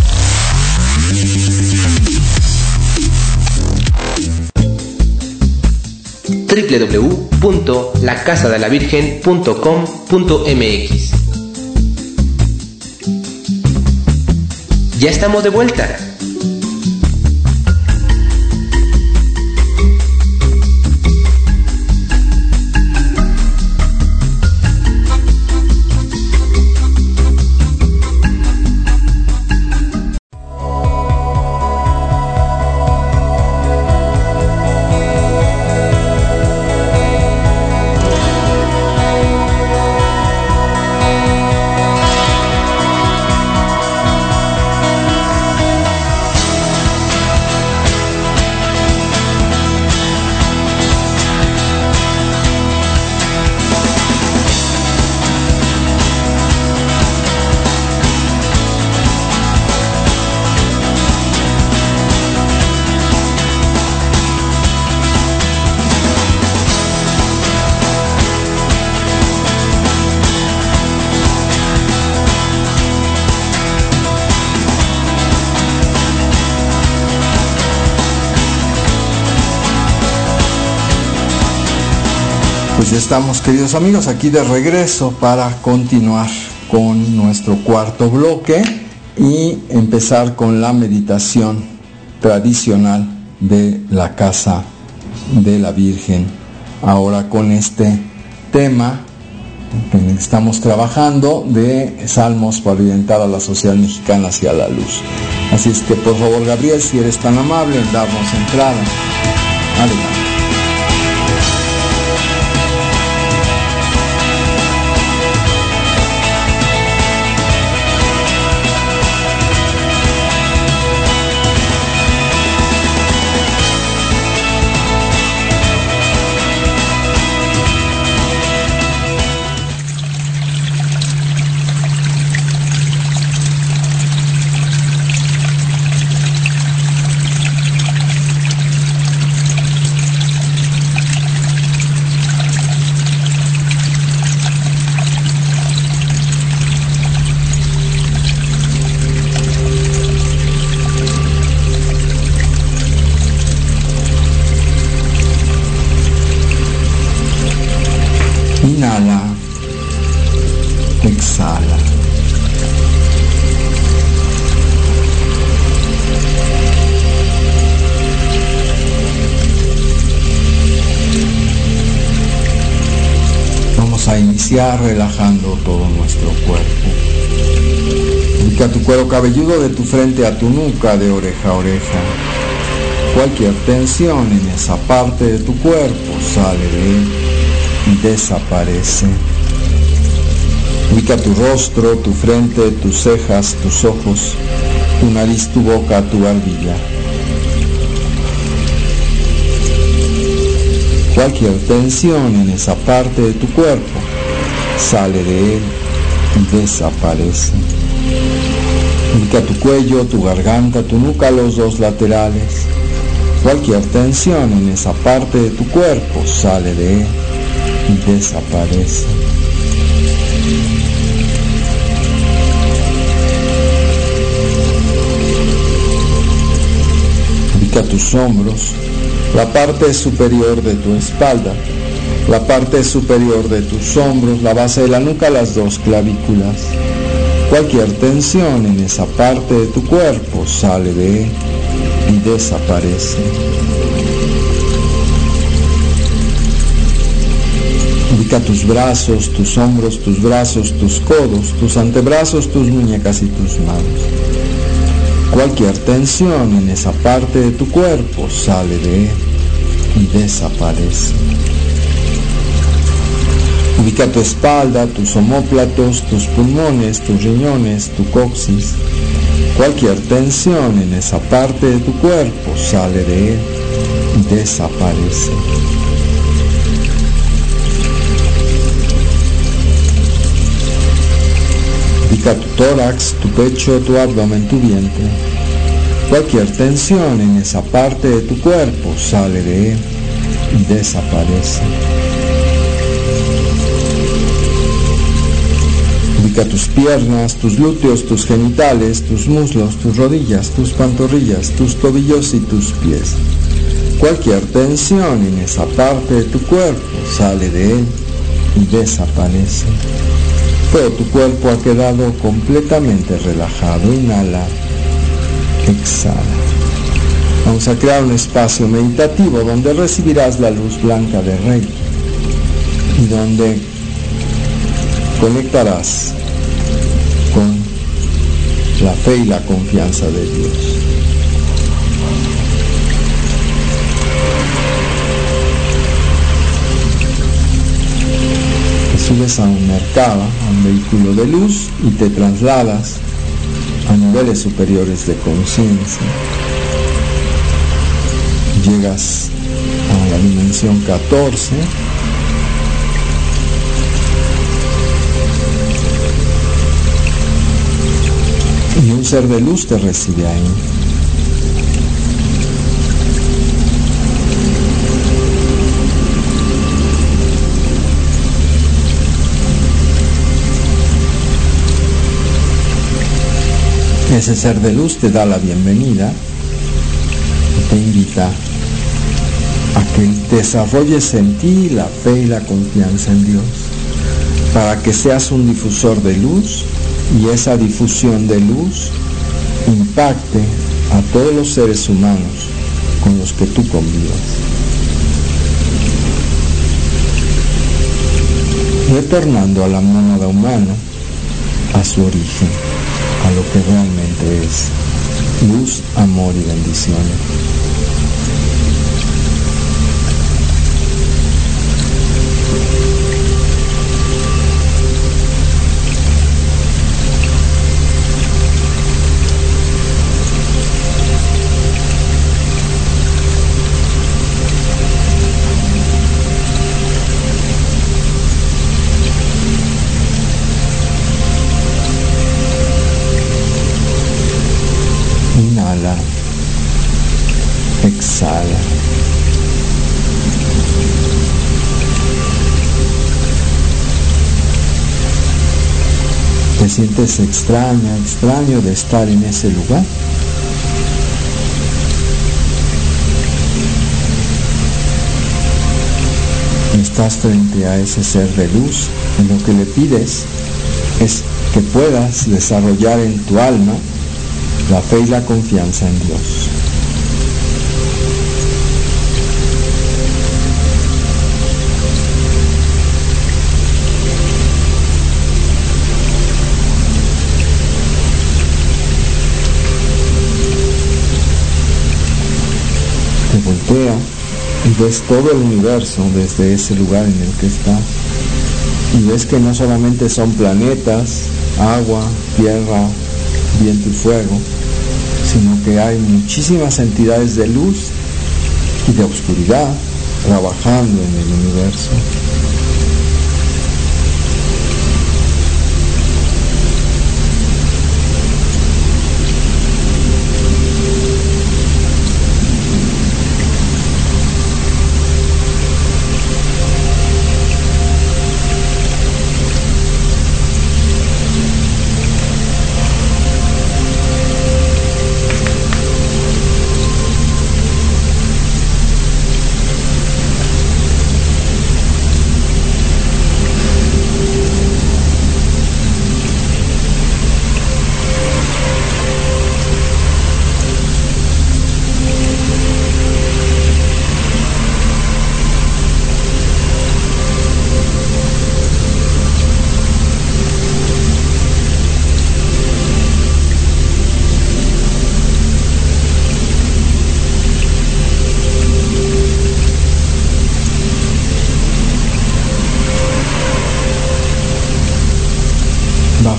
www.lacasadelavirgen.com.mx. Ya estamos de vuelta. Pues ya estamos, queridos amigos, aquí de regreso para continuar con nuestro cuarto bloque y empezar con la meditación tradicional de la Casa de la Virgen. Ahora con este tema que estamos trabajando de Salmos para orientar a la sociedad mexicana hacia la luz. Así es que por favor, Gabriel, si eres tan amable en darnos entrada. Adelante. Inhala, exhala. Vamos a iniciar relajando todo nuestro cuerpo. Ubica tu cuero cabelludo de tu frente a tu nuca, de oreja a oreja. Cualquier tensión en esa parte de tu cuerpo sale de él y desaparece. Ubica tu rostro, tu frente, tus cejas, tus ojos, tu nariz, tu boca, tu barbilla. Cualquier tensión en esa parte de tu cuerpo sale de él y desaparece. Ubica tu cuello, tu garganta, tu nuca, los dos laterales. Cualquier tensión en esa parte de tu cuerpo sale de él y desaparece. Ubica tus hombros, la parte superior de tu espalda, la parte superior de tus hombros, la base de la nuca, las dos clavículas. Cualquier tensión en esa parte de tu cuerpo sale de él y desaparece. Ubica tus brazos, tus hombros, tus brazos, tus codos, tus antebrazos, tus muñecas y tus manos. Cualquier tensión en esa parte de tu cuerpo sale de él y desaparece. Ubica tu espalda, tus omóplatos, tus pulmones, tus riñones, tu coxis. Cualquier tensión en esa parte de tu cuerpo sale de él y desaparece. Ubica tu tórax, tu pecho, tu abdomen, tu vientre. Cualquier tensión en esa parte de tu cuerpo sale de él y desaparece. Ubica tus piernas, tus glúteos, tus genitales, tus muslos, tus rodillas, tus pantorrillas, tus tobillos y tus pies. Cualquier tensión en esa parte de tu cuerpo sale de él y desaparece. Todo tu cuerpo ha quedado completamente relajado. Inhala, exhala. Vamos a crear un espacio meditativo donde recibirás la luz blanca de Reiki y donde conectarás con la fe y la confianza de Dios. Subes a un mercado, a un vehículo de luz y te trasladas a niveles superiores de conciencia. Llegas a la dimensión 14 y un ser de luz te recibe ahí. Ese ser de luz te da la bienvenida y te invita a que desarrolles en ti la fe y la confianza en Dios, para que seas un difusor de luz y esa difusión de luz impacte a todos los seres humanos con los que tú convivas. Retornando a la mónada humana, a su origen, a lo que realmente es luz, amor y bendiciones. Inhala, exhala. ¿Te sientes extraño de estar en ese lugar? Estás frente a ese ser de luz y lo que le pides es que puedas desarrollar en tu alma la fe y la confianza en Dios. Te voltea y ves todo el universo desde ese lugar en el que estás. Y ves que no solamente son planetas, agua, tierra, viento y fuego, sino que hay muchísimas entidades de luz y de oscuridad trabajando en el universo.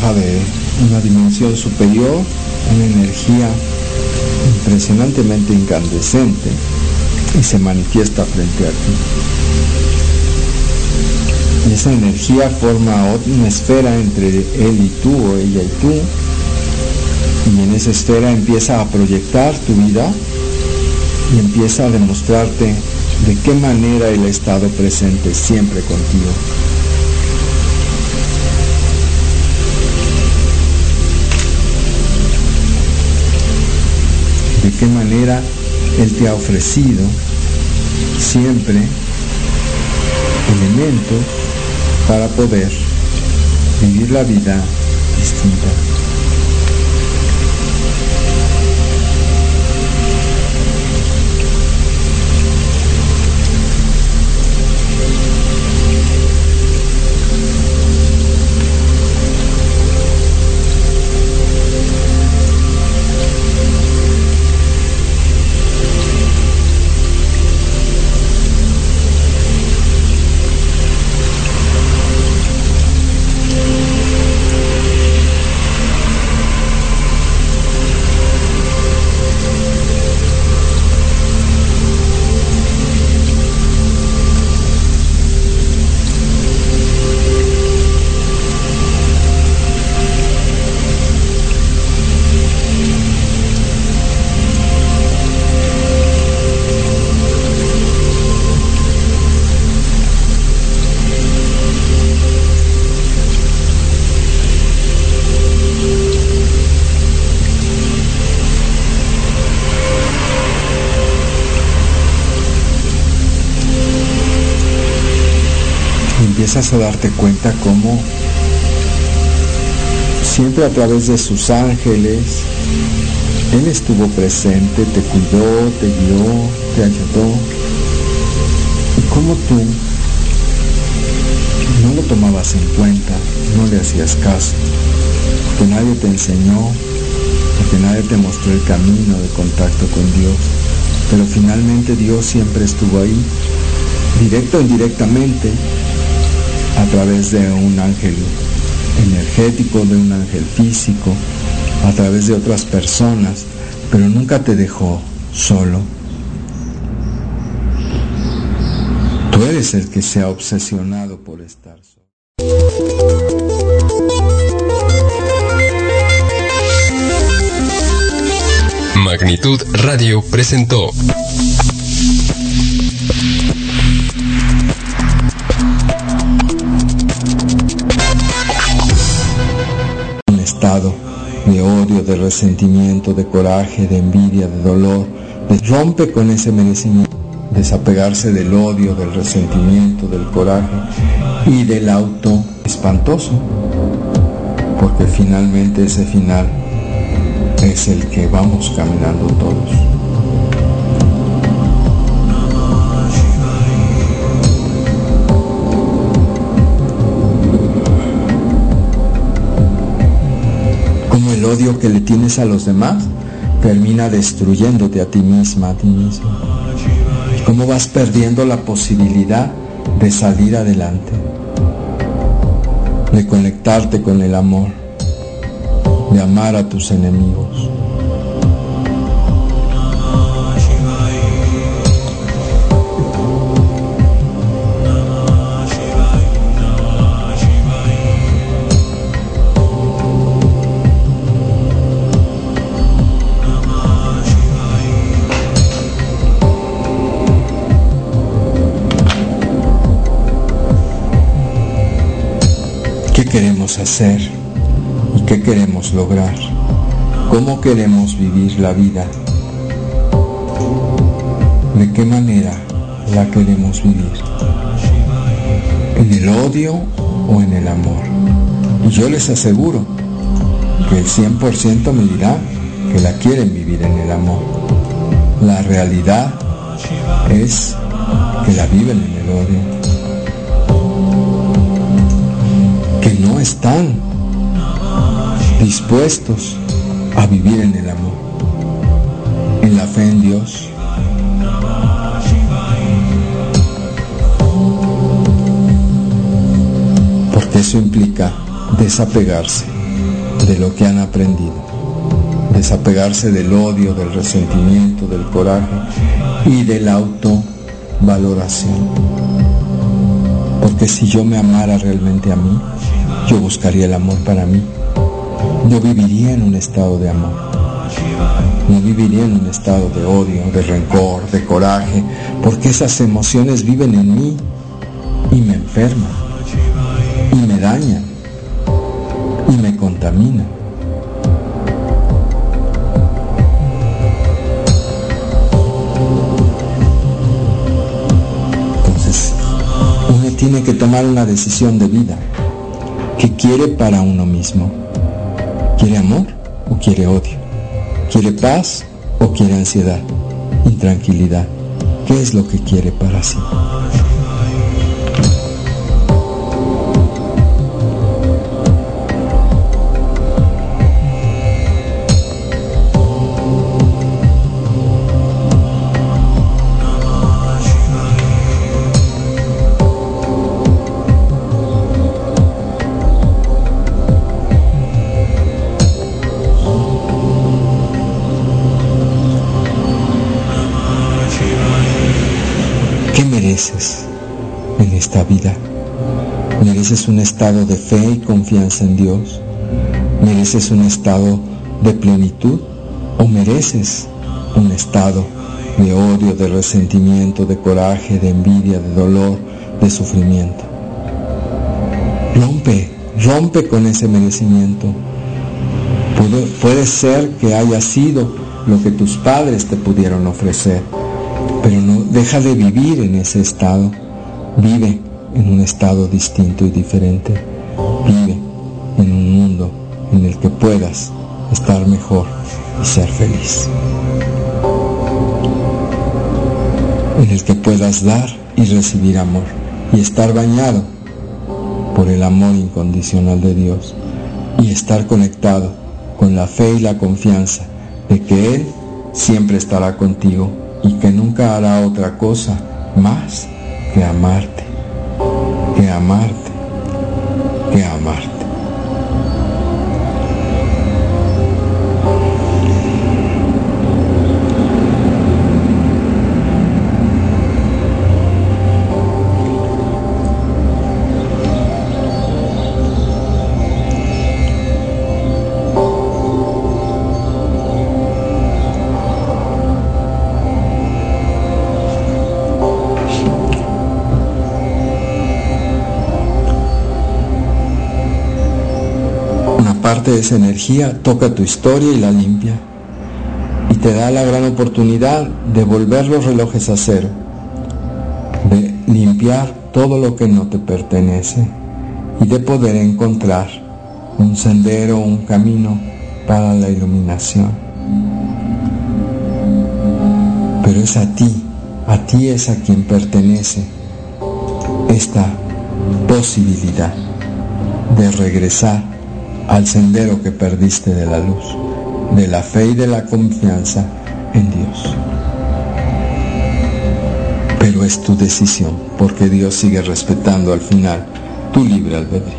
baja de una dimensión superior, una energía impresionantemente incandescente, y se manifiesta frente a ti. Y esa energía forma una esfera entre él y tú, o ella y tú, y en esa esfera empieza a proyectar tu vida y empieza a demostrarte de qué manera él ha estado presente siempre contigo. De qué manera él te ha ofrecido siempre elementos para poder vivir la vida distinta. Empiezas a darte cuenta cómo siempre a través de sus ángeles él estuvo presente, te cuidó, te guió, te ayudó, y cómo tú no lo tomabas en cuenta, no le hacías caso, porque nadie te enseñó, porque nadie te mostró el camino de contacto con Dios, pero finalmente Dios siempre estuvo ahí, directo o indirectamente, a través de un ángel energético, de un ángel físico, a través de otras personas, pero nunca te dejó solo. Tú eres el que se ha obsesionado por estar solo. Magnitud Radio presentó un estado de odio, de resentimiento, de coraje, de envidia, de dolor, rompe con ese merecimiento, desapegarse del odio, del resentimiento, del coraje y del auto espantoso, porque finalmente ese final es el que vamos caminando todos. Como el odio que le tienes a los demás termina destruyéndote a ti misma, a ti mismo. Cómo vas perdiendo la posibilidad de salir adelante, de conectarte con el amor, de amar a tus enemigos. ¿Qué queremos hacer? ¿Y qué queremos lograr? ¿Cómo queremos vivir la vida? ¿De qué manera la queremos vivir? ¿En el odio o en el amor? Y yo les aseguro que el 100% me dirá que la quieren vivir en el amor. La realidad es que la viven en el odio, que no están dispuestos a vivir en el amor, en la fe en Dios. Porque eso implica desapegarse de lo que han aprendido. Desapegarse del odio, del resentimiento, del coraje y de la autovaloración. Porque si yo me amara realmente a mí, yo buscaría el amor para mí. Yo viviría en un estado de amor. No viviría en un estado de odio, de rencor, de coraje, porque esas emociones viven en mí y me enferman, y me dañan, y me contaminan. Entonces, uno tiene que tomar una decisión de vida. ¿Qué quiere para uno mismo? ¿Quiere amor o quiere odio? ¿Quiere paz o quiere ansiedad, intranquilidad? ¿Qué es lo que quiere para sí? En esta vida mereces un estado de fe y confianza en Dios. ¿Mereces un estado de plenitud o mereces un estado de odio, de resentimiento, de coraje, de envidia, de dolor, de sufrimiento? Rompe con ese merecimiento. Puede ser que haya sido lo que tus padres te pudieron ofrecer, pero no deja de vivir en ese estado. Vive en un estado distinto y diferente. Vive en un mundo en el que puedas estar mejor y ser feliz. En el que puedas dar y recibir amor y estar bañado por el amor incondicional de Dios y estar conectado con la fe y la confianza de que Él siempre estará contigo y que nunca hará otra cosa más que amarte, que amarte, que amarte. Parte de esa energía toca tu historia y la limpia y te da la gran oportunidad de volver los relojes a cero, de limpiar todo lo que no te pertenece y de poder encontrar un sendero, un camino para la iluminación. Pero es a ti es a quien pertenece esta posibilidad de regresar al sendero que perdiste de la luz, de la fe y de la confianza en Dios. Pero es tu decisión, porque Dios sigue respetando al final tu libre albedrío.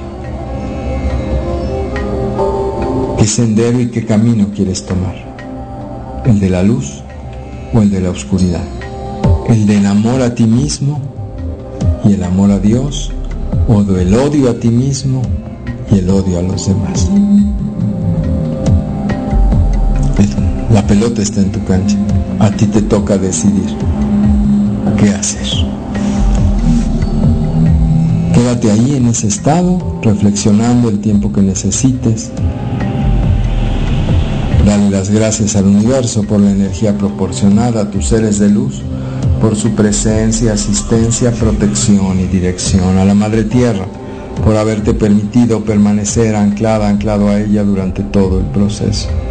¿Qué sendero y qué camino quieres tomar? ¿El de la luz o el de la oscuridad? ¿El del amor a ti mismo y el amor a Dios? ¿O del odio a ti mismo y el odio a los demás? La pelota está en tu cancha. A ti te toca decidir qué hacer. Quédate ahí en ese estado, reflexionando el tiempo que necesites. Dale las gracias al universo por la energía proporcionada a tus seres de luz, por su presencia, asistencia, protección y dirección. A la Madre Tierra, por haberte permitido permanecer anclado a ella durante todo el proceso.